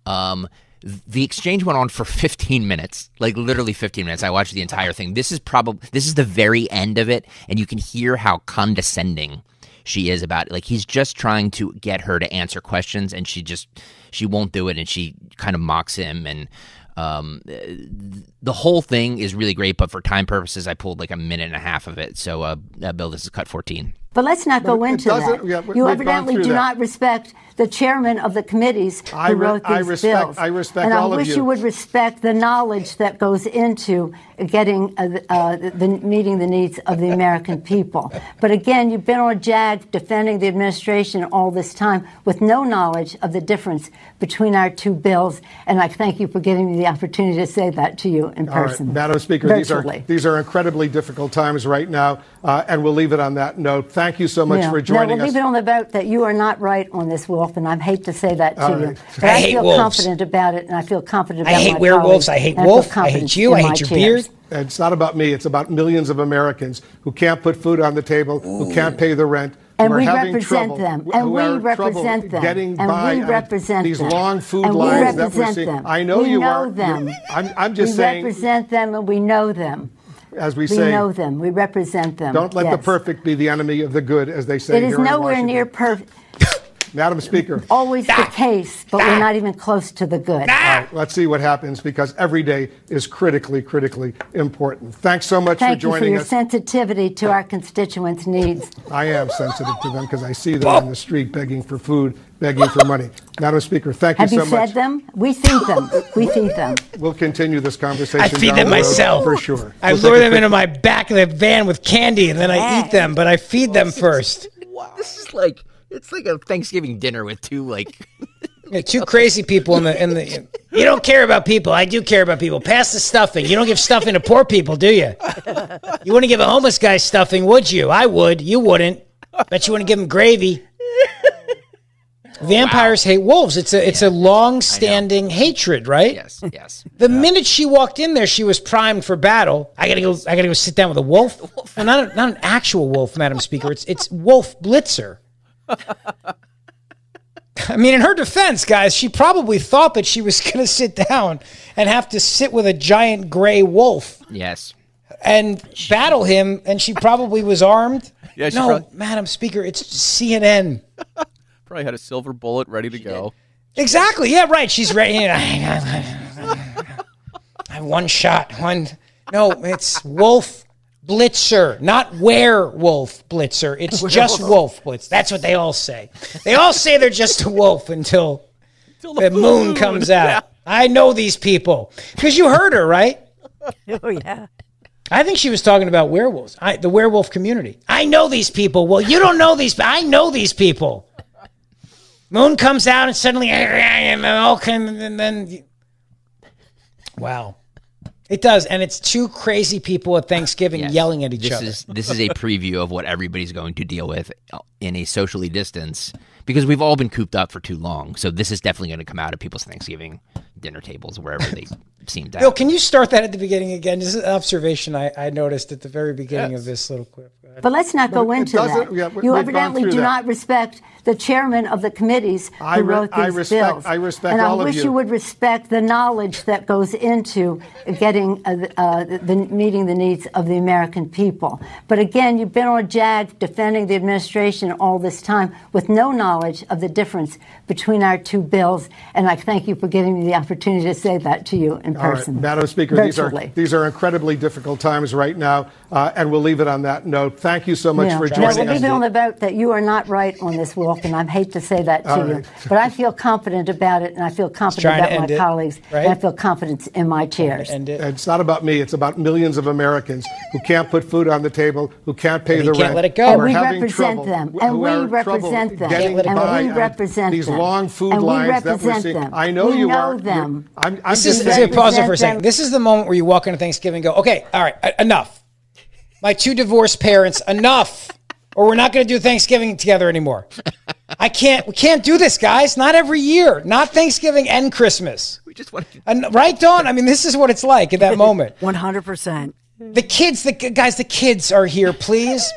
S14: The exchange went on for 15 minutes, like literally 15 minutes. I watched the entire thing. This is the very end of it, and you can hear how condescending she is about it. Like he's just trying to get her to answer questions, and she won't do it, and she kind of mocks him. And the whole thing is really great, but for time purposes, I pulled like a minute and a half of it. So, Bill, this is cut 14.
S17: But let's not go into that.
S18: Yeah,
S17: you evidently do not respect the chairman of the committees who wrote these bills.
S18: I respect
S17: and
S18: all of you.
S17: I wish you would respect the knowledge that goes into getting meeting the needs of the American people. But again, you've been on JAG defending the administration all this time with no knowledge of the difference between our 2 bills. And I thank you for giving me the opportunity to say that to you in person.
S18: All right, Madam Speaker, these are incredibly difficult times right now, and we'll leave it on that note. Thank you so much for joining us.
S17: We'll leave it on the vote that you are not right on this, Wolf, and I hate to say that to you. But
S6: I hate
S17: feel
S6: wolves.
S17: confident about it, and I feel confident about
S6: I hate
S17: my
S6: werewolves.
S17: colleagues,
S6: I hate
S17: and
S6: Wolf.
S17: feel
S6: I hate you. I hate your beard.
S18: And it's not about me. It's about millions of Americans who can't put food on the table, who can't pay the rent.
S17: And we represent them. And we represent them.
S18: Getting
S17: and
S18: by
S17: we represent
S18: these
S17: them.
S18: long food
S17: and
S18: lines
S17: we
S18: that we're
S17: represent
S18: seeing.
S17: them.
S18: I know
S17: we
S18: you
S17: know
S18: are.
S17: them.
S18: I'm just
S17: we
S18: saying.
S17: We represent them and we know them.
S18: As we
S17: We
S18: say,
S17: know them. We represent them.
S18: don't let the
S17: Yes.
S18: perfect be the enemy of the good, as they say
S17: It is
S18: here in
S17: nowhere
S18: Washington.
S17: near perfect.
S18: Madam Speaker.
S17: Always the case, but we're not even close to the good.
S18: All right, let's see what happens, because every day is critically, critically important. Thanks so much
S17: Thank
S18: for
S17: you for
S18: joining
S17: your
S18: us.
S17: sensitivity to our constituents' needs.
S18: I am sensitive to them because I see them on the street begging for food, begging for money. Madam Speaker, thank you
S17: Have
S18: so
S17: you
S18: much.
S17: fed them? We feed them. We feed them.
S18: We'll continue this conversation.
S6: I feed
S18: down
S6: them
S18: the road
S6: myself.
S18: for sure.
S6: I
S18: We'll
S6: lure
S18: take a
S6: them
S18: quick-
S6: into my back of the van with candy, and then I eat them. But I feed them first.
S14: This is like it's like a Thanksgiving dinner with two
S6: two crazy people in the. You don't care about people. I do care about people. Pass the stuffing. You don't give stuffing to poor people, do you? You wouldn't give a homeless guy stuffing, would you? I would. You wouldn't. Bet you wouldn't give him gravy. Vampires hate wolves. It's a long-standing hatred, right?
S14: Yes.
S6: The minute she walked in there, she was primed for battle. I gotta go sit down with a wolf. Well, not an actual wolf, Madam Speaker. It's Wolf Blitzer. I mean, in her defense, guys, she probably thought that she was gonna sit down and have to sit with a giant gray wolf.
S14: Yes.
S6: And battle him, and she probably was armed.
S19: Yeah, she
S6: no,
S19: probably-
S6: Madam Speaker, it's CNN.
S19: Probably had a silver bullet ready to go.
S6: Exactly. Yeah, right. She's ready. I have one shot. No, it's Wolf Blitzer, not werewolf Blitzer. It's just Wolf Blitz. That's what they all say. They all say they're just a wolf until the moon comes out.
S19: Yeah.
S6: I know these people because you heard her, right?
S13: Oh, yeah.
S6: I think she was talking about werewolves, the werewolf community. I know these people. Well, you don't know these. I know these people. Moon comes out and suddenly, and then, wow, it does, and it's two crazy people at Thanksgiving yelling at each other.
S14: This is a preview of what everybody's going to deal with in a socially distance, because we've all been cooped up for too long. So this is definitely going to come out at people's Thanksgiving dinner tables, wherever they seem to.
S6: Bill, can you start that at the beginning again? This is an observation I noticed at the very beginning of this little clip.
S17: But let's not go into that.
S18: yeah,
S17: You
S18: we've
S17: evidently
S18: gone through
S17: do
S18: that.
S17: not respect the chairman of the committees who wrote these bills.
S18: I respect
S17: and
S18: all
S17: I
S18: of
S17: wish
S18: you.
S17: you would respect the knowledge that goes into getting meeting the needs of the American people. But again, you've been on a jag defending the administration all this time with no knowledge of the difference between our two bills. And I thank you for giving me the opportunity to say that to you in
S18: All right,
S17: person.
S18: Madam Speaker,
S17: virtually.
S18: these are incredibly difficult times right now, and we'll leave it on that note. Thank you so much for
S17: No,
S18: joining
S17: we'll
S18: us.
S17: leave it on the vote that you are not right on this, Wolf, and I hate to say that to
S18: All
S17: you.
S18: right.
S17: But I feel confident about it, and I feel confident
S6: trying to
S17: about my
S6: end it,
S17: colleagues,
S6: right?
S17: and I feel confidence in my chairs.
S18: And it's not about me. It's about millions of Americans who can't put food on the table, who can't pay
S6: And
S18: the
S6: he can't
S18: rent.
S6: let it go.
S18: who
S17: And
S18: are
S17: we
S18: having
S17: represent
S18: trouble,
S17: them,
S18: who
S17: and we
S18: are
S17: represent them,
S18: getting
S17: and
S18: by
S17: we
S18: on
S17: represent
S18: these
S17: them,
S18: long food
S17: and we
S18: lines that we're
S17: represent
S18: seeing.
S17: them.
S18: I know
S17: We
S18: you
S17: know
S18: are.
S17: them.
S18: I'm
S6: This
S18: just
S6: is
S18: saying.
S6: pause it for a
S17: represent
S6: second.
S17: them.
S6: This is the moment where you walk into Thanksgiving and go, okay, all right, enough. My two divorced parents, enough. Or we're not going to do Thanksgiving together anymore. We can't do this, guys. Not every year. Not Thanksgiving and Christmas.
S14: We just want to.
S6: And, right, Dawn? I mean, this is what it's like at that moment.
S13: 100%.
S6: The kids are here, please.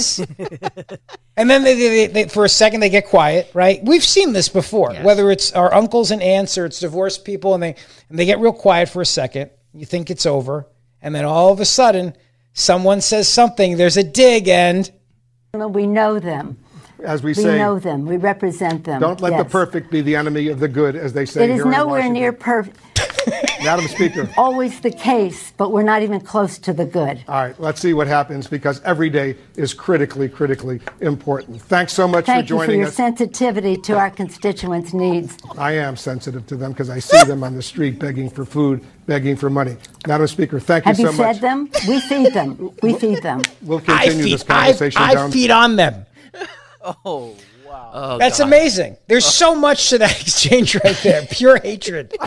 S6: And then they for a second they get quiet, right? We've seen this before, whether it's our uncles and aunts or it's divorced people, and they get real quiet for a second. You think it's over, and then all of a sudden, someone says something. There's a dig, and
S17: We know them.
S18: As we
S17: We
S18: say,
S17: know them. We represent them.
S18: don't let the
S17: Yes.
S18: perfect be the enemy of the good, as they say
S17: It is
S18: here in
S17: nowhere
S18: Washington.
S17: near perfect.
S18: Madam Speaker.
S17: Always the case, but we're not even close to the good.
S18: All right, let's see what happens, because every day is critically, critically important. Thanks so much
S17: Thank
S18: for
S17: you for
S18: joining
S17: your
S18: us.
S17: sensitivity to our constituents' needs.
S18: I am sensitive to them because I see them on the street begging for food, begging for money. Madam Speaker, thank you
S17: Have
S18: so
S17: you
S18: much.
S17: fed them? We feed them. We feed them.
S18: We'll continue this conversation
S6: I
S18: down.
S6: feed on them.
S19: Oh, wow.
S14: Oh,
S6: That's
S14: God.
S6: amazing. There's so much to that exchange right there. Pure hatred.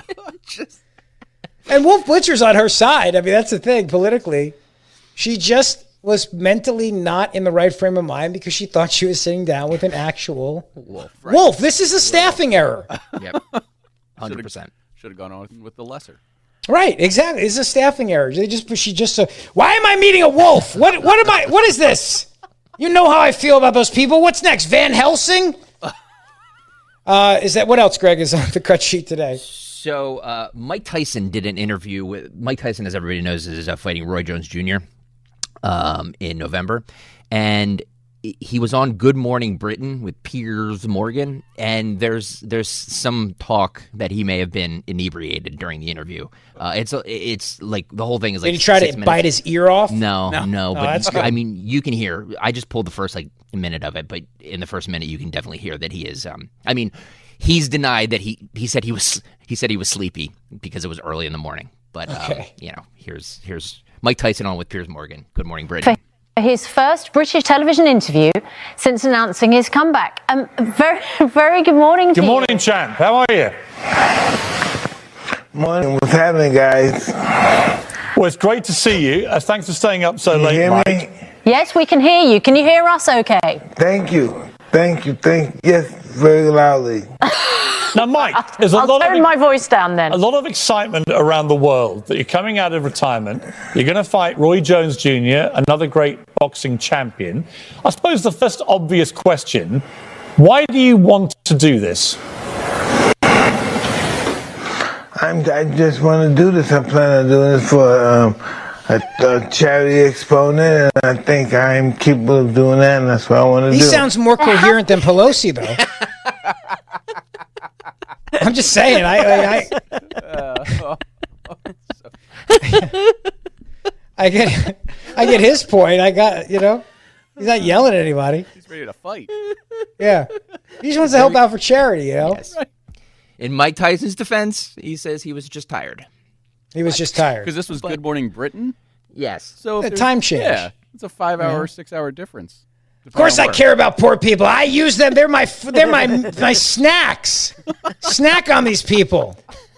S6: And Wolf Blitzer's on her side. I mean, that's the thing politically. She just was mentally not in the right frame of mind because she thought she was sitting down with an actual
S19: Wolf.
S6: wolf. This is a staffing error.
S14: Yep. 100%.
S19: Should have gone on with the lesser.
S6: Right, exactly. It's a staffing error. She just why am I meeting a wolf? What is this? You know how I feel about those people. What's next? Van Helsing? Is that what else, Greg, is on the cut sheet today?
S14: So Mike Tyson did an interview with Mike Tyson, as everybody knows, is fighting Roy Jones Jr. in November, and he was on Good Morning Britain with Piers Morgan, and there's some talk that he may have been inebriated during the interview. It's like the whole thing is like.
S6: Did he try to bite his ear off?
S14: No.
S6: Oh,
S14: But
S6: that's good.
S14: I mean, you can hear. I just pulled the first minute of it, but in the first minute, you can definitely hear that he is. I mean, he's denied that he said he was sleepy because it was early in the morning. But here's Mike Tyson on with Piers Morgan. Good Morning Britain.
S20: His first British television interview since announcing his comeback. Very, very good morning to you.
S21: Good morning, champ. How are you?
S22: Morning. What's happening, guys?
S21: Well, it's great to see you. Thanks for staying up so late,
S22: hear
S21: Mike.
S22: me?
S20: Yes, we can hear you. Can you hear us okay?
S22: Thank you. Yes, very loudly.
S21: Now, Mike, there's
S20: I'll turn my voice down then.
S21: A lot of excitement around the world that you're coming out of retirement. You're going to fight Roy Jones Jr., another great boxing champion. I suppose the first obvious question, why do you want to do this?
S22: I just want to do this. I plan on doing this for a charity exponent, and I think I'm capable of doing that, and that's what I want to do.
S6: He sounds more coherent than Pelosi, though. I'm just saying. I get his point. He's not yelling at anybody.
S19: He's ready to fight.
S6: Yeah, he just wants to help out for charity.
S14: Yes. In Mike Tyson's defense, he says he was just tired.
S6: He was just tired
S19: because this was Good Morning Britain.
S14: Yes.
S19: So
S6: a time change.
S19: Yeah, it's a 5-hour, 6-hour difference.
S6: Of course, I care about poor people. I use them. They're my snacks. Snack on these people.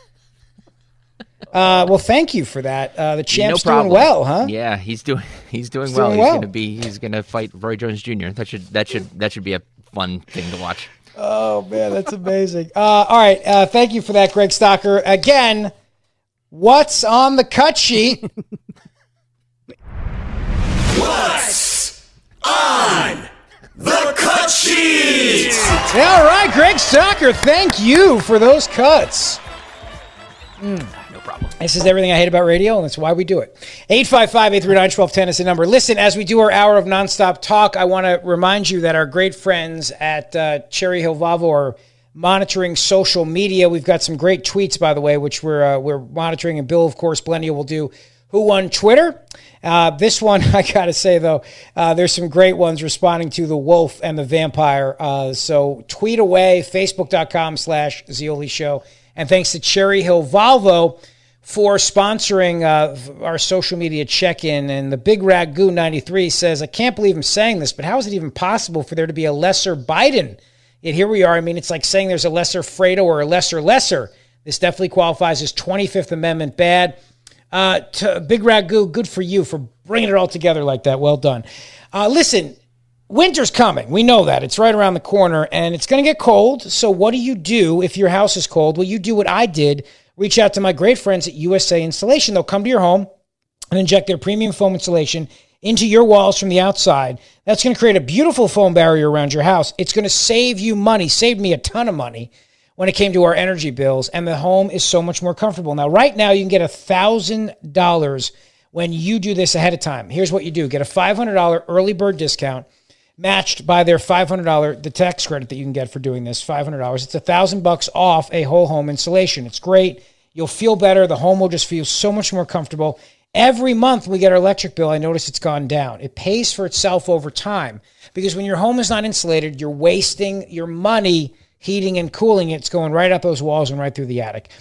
S6: Well, thank you for that. The champ's doing well, huh?
S14: Yeah, he's doing well. He's gonna fight Roy Jones Jr. That should be a fun thing to watch.
S6: Oh man, that's amazing. All right, thank you for that, Greg Stocker. Again, what's on the cut sheet?
S15: What's on the cut sheet?
S6: All right, Greg Stocker, thank you for those cuts.
S14: No problem.
S6: This is everything I hate about radio, and that's why we do it. 855-839-1210 is the number. Listen, as we do our hour of nonstop talk, I want to remind you that our great friends at Cherry Hill Volvo are monitoring social media. We've got some great tweets, by the way, which we're monitoring, and Bill, of course, Blendy will do Who Won Twitter. This one, I got to say, though, there's some great ones responding to the wolf and the vampire. So tweet away, facebook.com/Zeoli Show. And thanks to Cherry Hill Volvo for sponsoring our social media check-in. And the Big Ragu 93 says, I can't believe I'm saying this, but how is it even possible for there to be a lesser Biden? Yet here we are. I mean, it's like saying there's a lesser Fredo or a lesser. This definitely qualifies as 25th Amendment bad. To Big Ragu, good for you for bringing it all together like that. Well done. Listen, winter's coming. We know that. It's right around the corner, and it's going to get cold. So what do you do if your house is cold? Well, you do what I did. Reach out to my great friends at USA Insulation. They'll come to your home and inject their premium foam insulation into your walls from the outside. That's going to create a beautiful foam barrier around your house. It's going to save you money, saved me a ton of money when it came to our energy bills, and the home is so much more comfortable. Now, right now, you can get $1,000 when you do this ahead of time. Here's what you do. Get a $500 early bird discount matched by their $500, the tax credit that you can get for doing this, $500. It's $1,000 off a whole home installation. It's great. You'll feel better. The home will just feel so much more comfortable. Every month we get our electric bill, I notice it's gone down. It pays for itself over time because when your home is not insulated, you're wasting your money heating and cooling it. It's going right up those walls and right through the attic.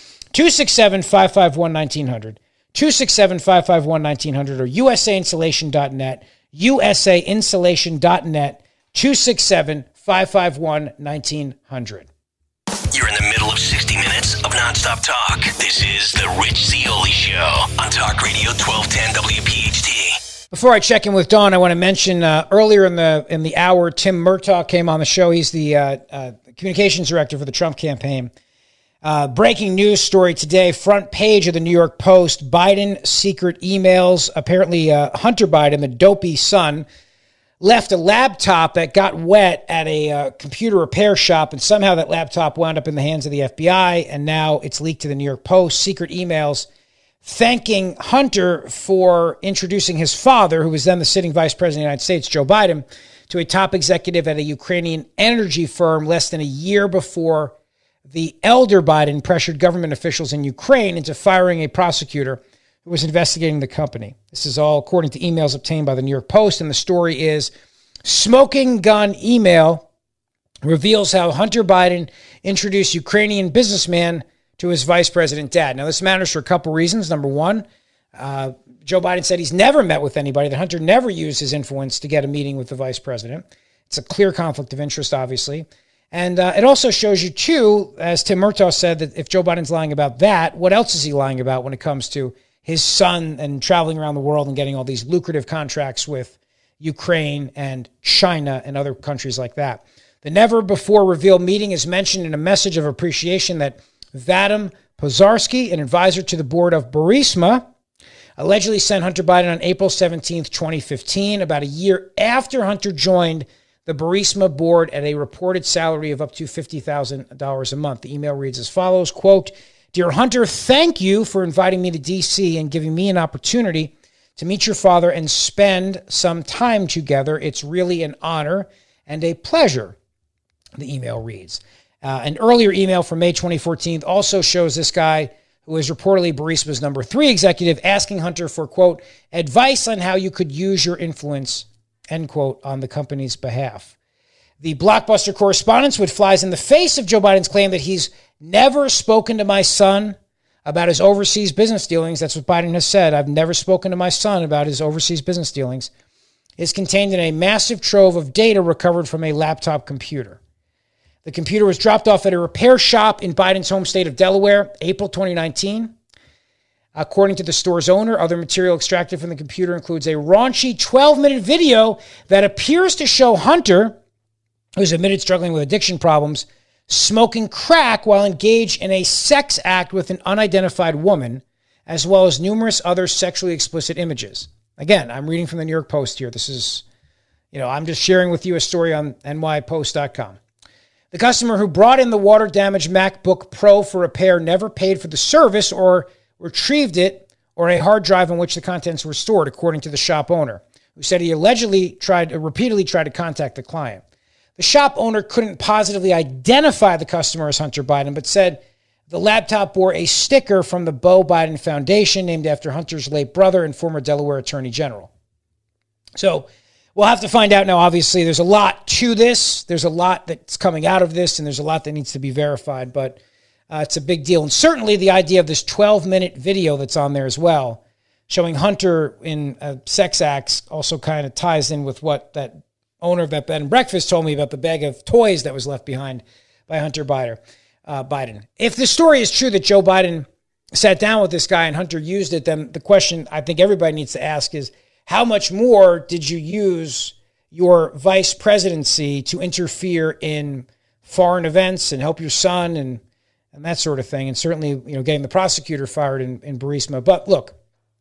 S6: 267-551-1900. 267-551-1900 or usainsulation.net. usainsulation.net. 267-551-1900.
S5: You're in the middle of 60 minutes of nonstop talk. This is The Rich Zeoli Show on Talk Radio 1210 WPHT.
S6: Before I check in with Dawn, I want to mention earlier in the hour, Tim Murtaugh came on the show. He's the communications director for the Trump campaign. Breaking news story today, front page of the New York Post, Biden secret emails. Apparently Hunter Biden, the dopey son, left a laptop that got wet at a computer repair shop, and somehow that laptop wound up in the hands of the FBI, and now it's leaked to the New York Post. Secret emails thanking Hunter for introducing his father, who was then the sitting vice president of the United States, Joe Biden, to a top executive at a Ukrainian energy firm less than a year before the elder Biden pressured government officials in Ukraine into firing a prosecutor who was investigating the company. This is all according to emails obtained by the New York Post, and the story is Smoking Gun Email reveals how Hunter Biden introduced Ukrainian businessman to his vice president dad. Now, this matters for a couple reasons. Number one, Joe Biden said he's never met with anybody, that Hunter never used his influence to get a meeting with the vice president. It's a clear conflict of interest, obviously. And it also shows you, too, as Tim Murtaugh said, that if Joe Biden's lying about that, what else is he lying about when it comes to his son and traveling around the world and getting all these lucrative contracts with Ukraine and China and other countries like that? The never-before-revealed meeting is mentioned in a message of appreciation that Vadim Pozharsky, an advisor to the board of Burisma, allegedly sent Hunter Biden on April 17, 2015, about a year after Hunter joined the Burisma board at a reported salary of up to $50,000 a month. The email reads as follows, quote, "Dear Hunter, thank you for inviting me to D.C. and giving me an opportunity to meet your father and spend some time together. It's really an honor and a pleasure," the email reads. An earlier email from May 2014 also shows this guy, who is reportedly Burisma's number 3 executive, asking Hunter for, quote, "advice on how you could use your influence," end quote, on the company's behalf. The blockbuster correspondence, which flies in the face of Joe Biden's claim that he's never spoken to my son about his overseas business dealings. That's what Biden has said. I've never spoken to my son about his overseas business dealings, is contained in a massive trove of data recovered from a laptop computer. The computer was dropped off at a repair shop in Biden's home state of Delaware, April 2019. According to the store's owner, other material extracted from the computer includes a raunchy 12-minute video that appears to show Hunter, who's admitted struggling with addiction problems, smoking crack while engaged in a sex act with an unidentified woman, as well as numerous other sexually explicit images. Again, I'm reading from the New York Post here. This is, I'm just sharing with you a story on nypost.com. The customer who brought in the water-damaged MacBook Pro for repair never paid for the service or retrieved it or a hard drive on which the contents were stored, according to the shop owner, who said he repeatedly tried to contact the client. The shop owner couldn't positively identify the customer as Hunter Biden, but said the laptop bore a sticker from the Beau Biden Foundation, named after Hunter's late brother and former Delaware Attorney General. So we'll have to find out now. Obviously, there's a lot to this. There's a lot that's coming out of this, and there's a lot that needs to be verified, but it's a big deal. And certainly the idea of this 12-minute video that's on there as well, showing Hunter in sex acts, also kind of ties in with what that owner of that bed and breakfast told me about the bag of toys that was left behind by Hunter Biden. If the story is true that Joe Biden sat down with this guy and Hunter used it, then the question I think everybody needs to ask is, how much more did you use your vice presidency to interfere in foreign events and help your son and that sort of thing? And certainly, getting the prosecutor fired in Burisma. But look,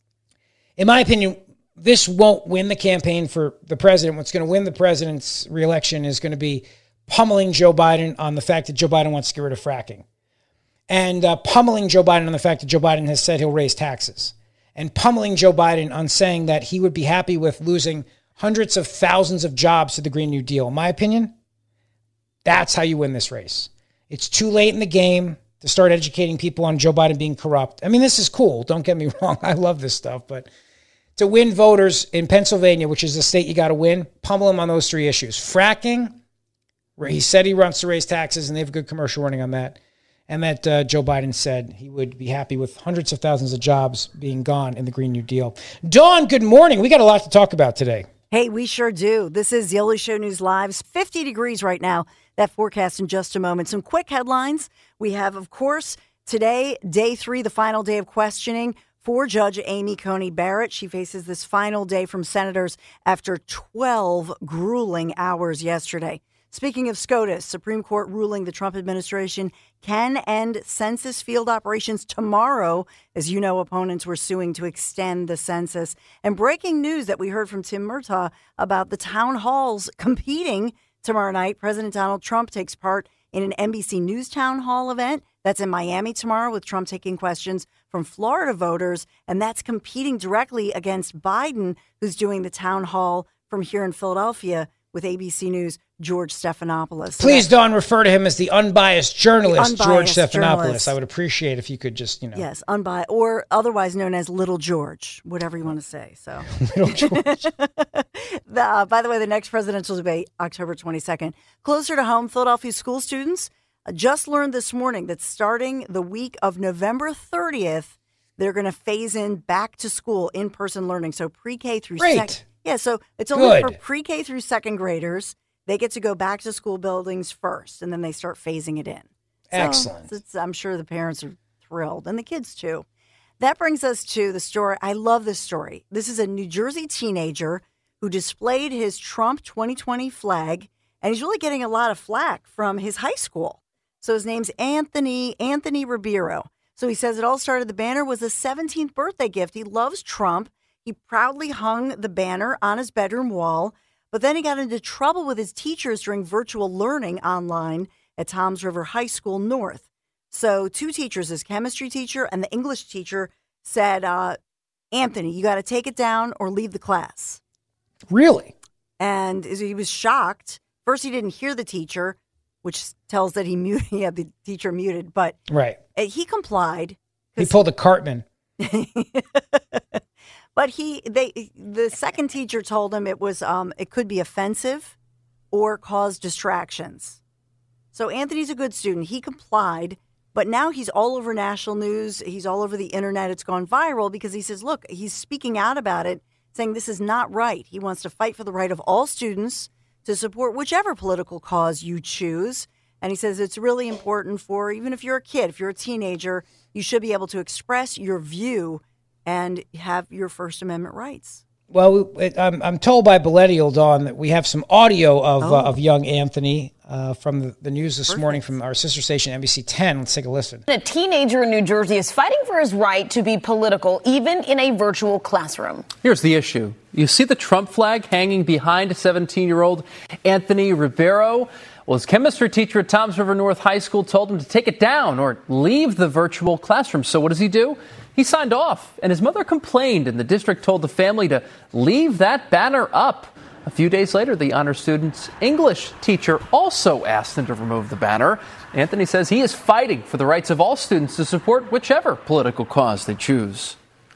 S6: in my opinion, this won't win the campaign for the president. What's going to win the president's reelection is going to be pummeling Joe Biden on the fact that Joe Biden wants to get rid of fracking, and pummeling Joe Biden on the fact that Joe Biden has said he'll raise taxes, and pummeling Joe Biden on saying that he would be happy with losing hundreds of thousands of jobs to the Green New Deal. In my opinion, that's how you win this race. It's too late in the game to start educating people on Joe Biden being corrupt. I mean, this is cool. Don't get me wrong. I love this stuff. But to win voters in Pennsylvania, which is the state you got to win, pummel him on those 3 issues. Fracking, where he said he wants to raise taxes, and they have a good commercial running on that. And that Joe Biden said he would be happy with hundreds of thousands of jobs being gone in the Green New Deal. Dawn, good morning. We got a lot to talk about today.
S13: Hey, we sure do. This is Zeoli Show News Live. 50 degrees right now. That forecast in just a moment. Some quick headlines. We have, of course, today, day 3, the final day of questioning for Judge Amy Coney Barrett. She faces this final day from senators after 12 grueling hours yesterday. Speaking of SCOTUS, Supreme Court ruling the Trump administration can end census field operations tomorrow. As you know, opponents were suing to extend the census. And breaking news that we heard from Tim Murtaugh about the town halls competing tomorrow night. President Donald Trump takes part in an NBC News Town Hall event. That's in Miami tomorrow with Trump taking questions from Florida voters. And that's competing directly against Biden, who's doing the town hall from here in Philadelphia with ABC News' George Stephanopoulos.
S6: Please, Dawn, refer to him as the unbiased journalist, George Stephanopoulos.
S13: Journalist.
S6: I would appreciate if you could just,
S13: Yes, unbiased, or otherwise known as Little George, whatever you want to say. So,
S6: Little George.
S13: By the way, the next presidential debate, October 22nd. Closer to home, Philadelphia school students just learned this morning that starting the week of November 30th, they're going to phase in back to school in-person learning. So pre-K through
S6: Great.
S13: Yeah, so it's only for
S6: Good.
S13: pre-K through second graders. They get to go back to school buildings first, and then they start phasing it in. So
S6: Excellent.
S13: I'm sure the parents are thrilled, and the kids too. That brings us to the story. I love this story. This is a New Jersey teenager who displayed his Trump 2020 flag, and he's really getting a lot of flack from his high school. So his name's Anthony Ribeiro. So he says it all started, the banner was a 17th birthday gift. He loves Trump. He proudly hung the banner on his bedroom wall, but then he got into trouble with his teachers during virtual learning online at Toms River High School North. So two teachers, his chemistry teacher and the English teacher, said, Anthony, you got to take it down or leave the class.
S6: Really?
S13: And he was shocked. First, he didn't hear the teacher, which tells that he had the teacher muted, but
S6: Right.
S13: He complied.
S6: He pulled a Cartman.
S13: But the second teacher told him it was it could be offensive or cause distractions. So Anthony's a good student. He complied, but now he's all over national news. He's all over the internet. It's gone viral because he says, look, he's speaking out about it, saying this is not right. He wants to fight for the right of all students to support whichever political cause you choose. And he says it's really important for, even if you're a kid, if you're a teenager, you should be able to express your view and have your First Amendment rights.
S6: Well, I'm told by Millennial Dawn that we have some audio of young Anthony from the news this morning from our sister station, NBC 10. Let's take a listen.
S1: A teenager in New Jersey is fighting for his right to be political, even in a virtual classroom.
S3: Here's the issue. You see the Trump flag hanging behind 17-year-old Anthony Ribeiro? Well, his chemistry teacher at Toms River North High School told him to take it down or leave the virtual classroom. So what does he do? He signed off, and his mother complained, and the district told the family to leave that banner up. A few days later, the honor student's English teacher also asked him to remove the banner. Anthony says he is fighting for the rights of all students to support whichever political cause they choose.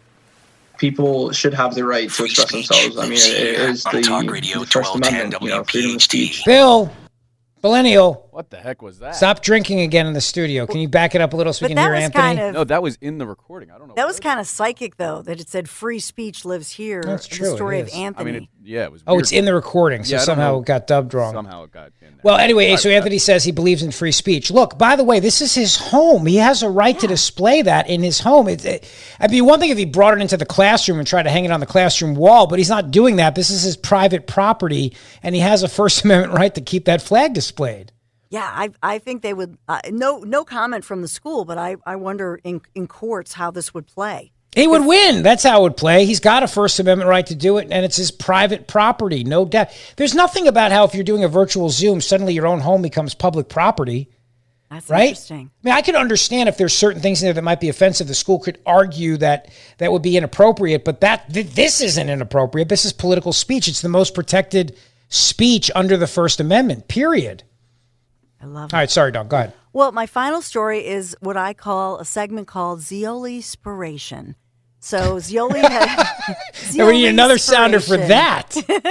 S23: People should have the right to express themselves. I mean, it is the First Amendment, freedom of speech.
S6: Bill, Millennial.
S19: What the heck was that?
S6: Stop drinking again in the studio. Can you back it up a little so we can hear Anthony?
S19: No, that was in the recording. I don't know.
S13: That was kind of psychic, though, that it said free speech lives here.
S6: That's true.
S13: The story
S6: it
S13: of
S6: is.
S13: Anthony.
S19: I mean, it was
S6: Oh,
S19: weird.
S6: it's in the recording, so
S19: Yeah, I don't
S6: somehow
S19: know.
S6: it got dubbed wrong.
S19: Somehow it got in there.
S6: Well, anyway, so Anthony says he believes in free speech. Look, by the way, this is his home. He has a right to display that in his home. I'd be one thing if he brought it into the classroom and tried to hang it on the classroom wall, but he's not doing that. This is his private property, and he has a First Amendment right to keep that flag displayed.
S13: Yeah, I think they would. No comment from the school, but I wonder in courts how this would play.
S6: He would win. That's how it would play. He's got a First Amendment right to do it, and it's his private property, no doubt. There's nothing about how if you're doing a virtual Zoom, suddenly your own home becomes public property.
S13: That's
S6: right?
S13: interesting.
S6: I mean, I could understand if there's certain things in there that might be offensive. The school could argue that would be inappropriate, but this isn't inappropriate. This is political speech. It's the most protected speech under the First Amendment, period.
S13: I love it.
S6: All right, sorry, Dawn. Go ahead.
S13: Well, my final story is what I call a segment called Zeoli-spiration. So Zeoli has...
S6: And we need another sounder for that.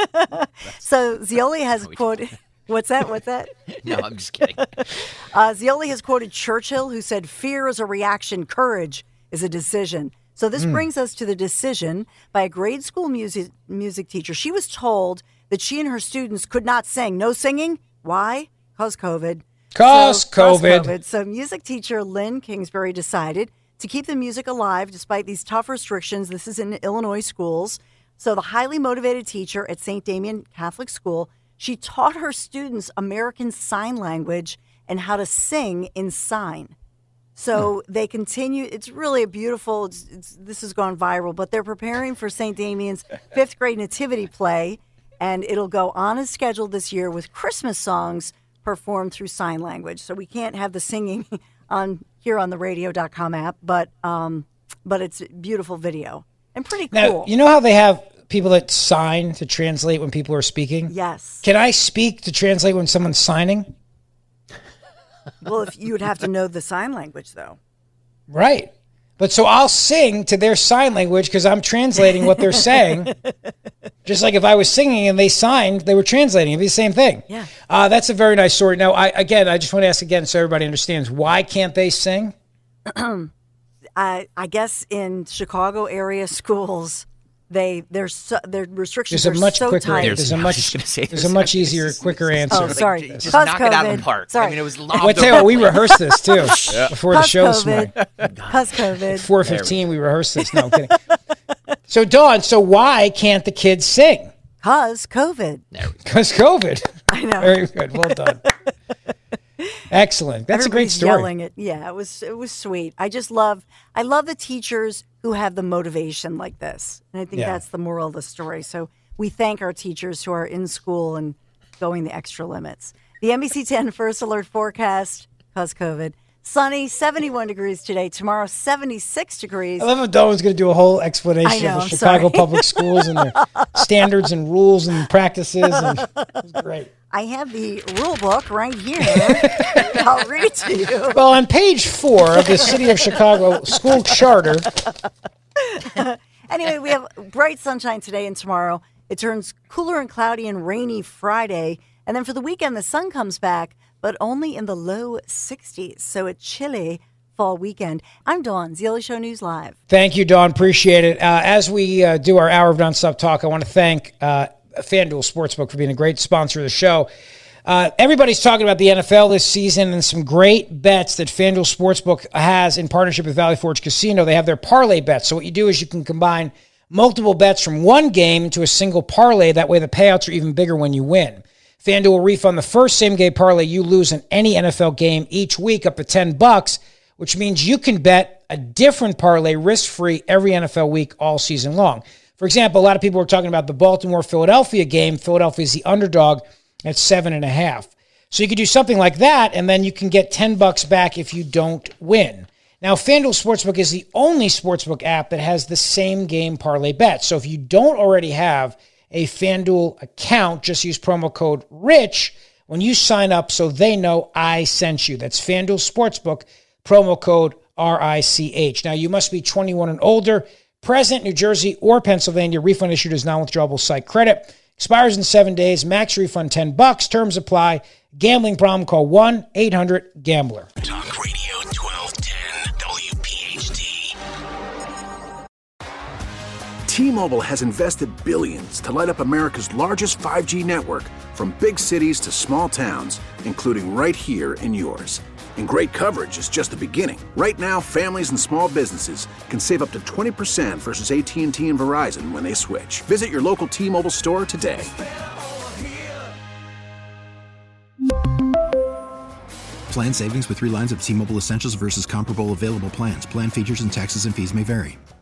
S13: So Zeoli has quoted... What's that?
S14: No, I'm just kidding.
S13: Zeoli has quoted Churchill, who said, "Fear is a reaction, courage is a decision." So this brings us to the decision by a grade school music teacher. She was told that she and her students could not sing. No singing. Why? Because COVID.
S6: Cause COVID.
S13: So music teacher Lynn Kingsbury decided to keep the music alive despite these tough restrictions. This is in Illinois schools. So the highly motivated teacher at St. Damien Catholic School, she taught her students American Sign Language and how to sing in sign. So they continue. It's really a beautiful, this has gone viral, but they're preparing for St. Damien's 5th grade nativity play, and it'll go on as scheduled this year with Christmas songs performed through sign language. So we can't have the singing here on the radio.com app, but it's a beautiful video and pretty cool.
S6: Now, you know how they have people that sign to translate when people are speaking?
S13: Yes.
S6: Can I speak to translate when someone's signing?
S13: Well, if you would have to know the sign language, though.
S6: Right. But so I'll sing to their sign language because I'm translating what they're saying. Just like if I was singing and they signed, they were translating. It'd be the same thing.
S13: Yeah.
S6: That's a very nice story. Now, I just want to ask again so everybody understands, why can't they sing?
S13: I guess in Chicago area schools, their restrictions
S6: There's a
S13: are
S6: much
S13: so
S6: quicker.
S13: tight.
S6: There's a much easier, quicker answer.
S13: Oh, sorry.
S14: Just knock it out of the park.
S13: Sorry.
S14: I mean, it was
S6: Well, I tell you what, we rehearsed this too before the show this morning.
S13: Because COVID.
S6: 4:15, we rehearsed this. No, I'm kidding. So, Dawn, why can't the kids sing?
S13: Because COVID.
S6: Because COVID.
S13: I know.
S6: Very good. Well done. Excellent. That's a great story.
S13: Yelling it. Yeah, it was sweet. I love the teachers who have the motivation like this. And I think that's the moral of the story. So we thank our teachers who are in school and going the extra limits. The NBC 10 First Alert forecast, because COVID. Sunny, 71 degrees today. Tomorrow, 76 degrees.
S6: I love how Dawn's going to do a whole explanation of the Chicago Public Schools and their standards and rules and practices. And it was great.
S13: I have the rule book right here. I'll read to you.
S6: Well, on page 4 of the City of Chicago School Charter.
S13: Anyway, we have bright sunshine today and tomorrow. It turns cooler and cloudy and rainy Friday. And then for the weekend, the sun comes back, but only in the low 60s. So a chilly fall weekend. I'm Dawn, Zeoli Show News Live.
S6: Thank you, Dawn. Appreciate it. As we do our hour of nonstop talk, I want to thank FanDuel Sportsbook for being a great sponsor of the show. Everybody's talking about the NFL this season and some great bets that FanDuel Sportsbook has in partnership with Valley Forge Casino. They have their parlay bets. So what you do is you can combine multiple bets from one game into a single parlay. That way the payouts are even bigger when you win. FanDuel will refund the first same-game parlay you lose in any NFL game each week up to $10, which means you can bet a different parlay risk-free every NFL week all season long. For example, a lot of people were talking about the Baltimore-Philadelphia game. Philadelphia is the underdog at 7.5. So you could do something like that, and then you can get $10 back if you don't win. Now, FanDuel Sportsbook is the only sportsbook app that has the same game parlay bet. So if you don't already have a FanDuel account, just use promo code RICH when you sign up so they know I sent you. That's FanDuel Sportsbook, promo code RICH. Now, you must be 21 and older, present New Jersey or Pennsylvania. Refund issued as non-withdrawable site credit. Expires in 7 days. Max refund $10. Terms apply. Gambling problem? Call 1-800-GAMBLER.
S5: Talk Radio 1210 WPHT.
S2: T-Mobile has invested billions to light up America's largest 5G network, from big cities to small towns, including right here in yours. And great coverage is just the beginning. Right now, families and small businesses can save up to 20% versus AT&T and Verizon when they switch. Visit your local T-Mobile store today.
S4: Plan savings with 3 lines of T-Mobile Essentials versus comparable available plans. Plan features and taxes and fees may vary.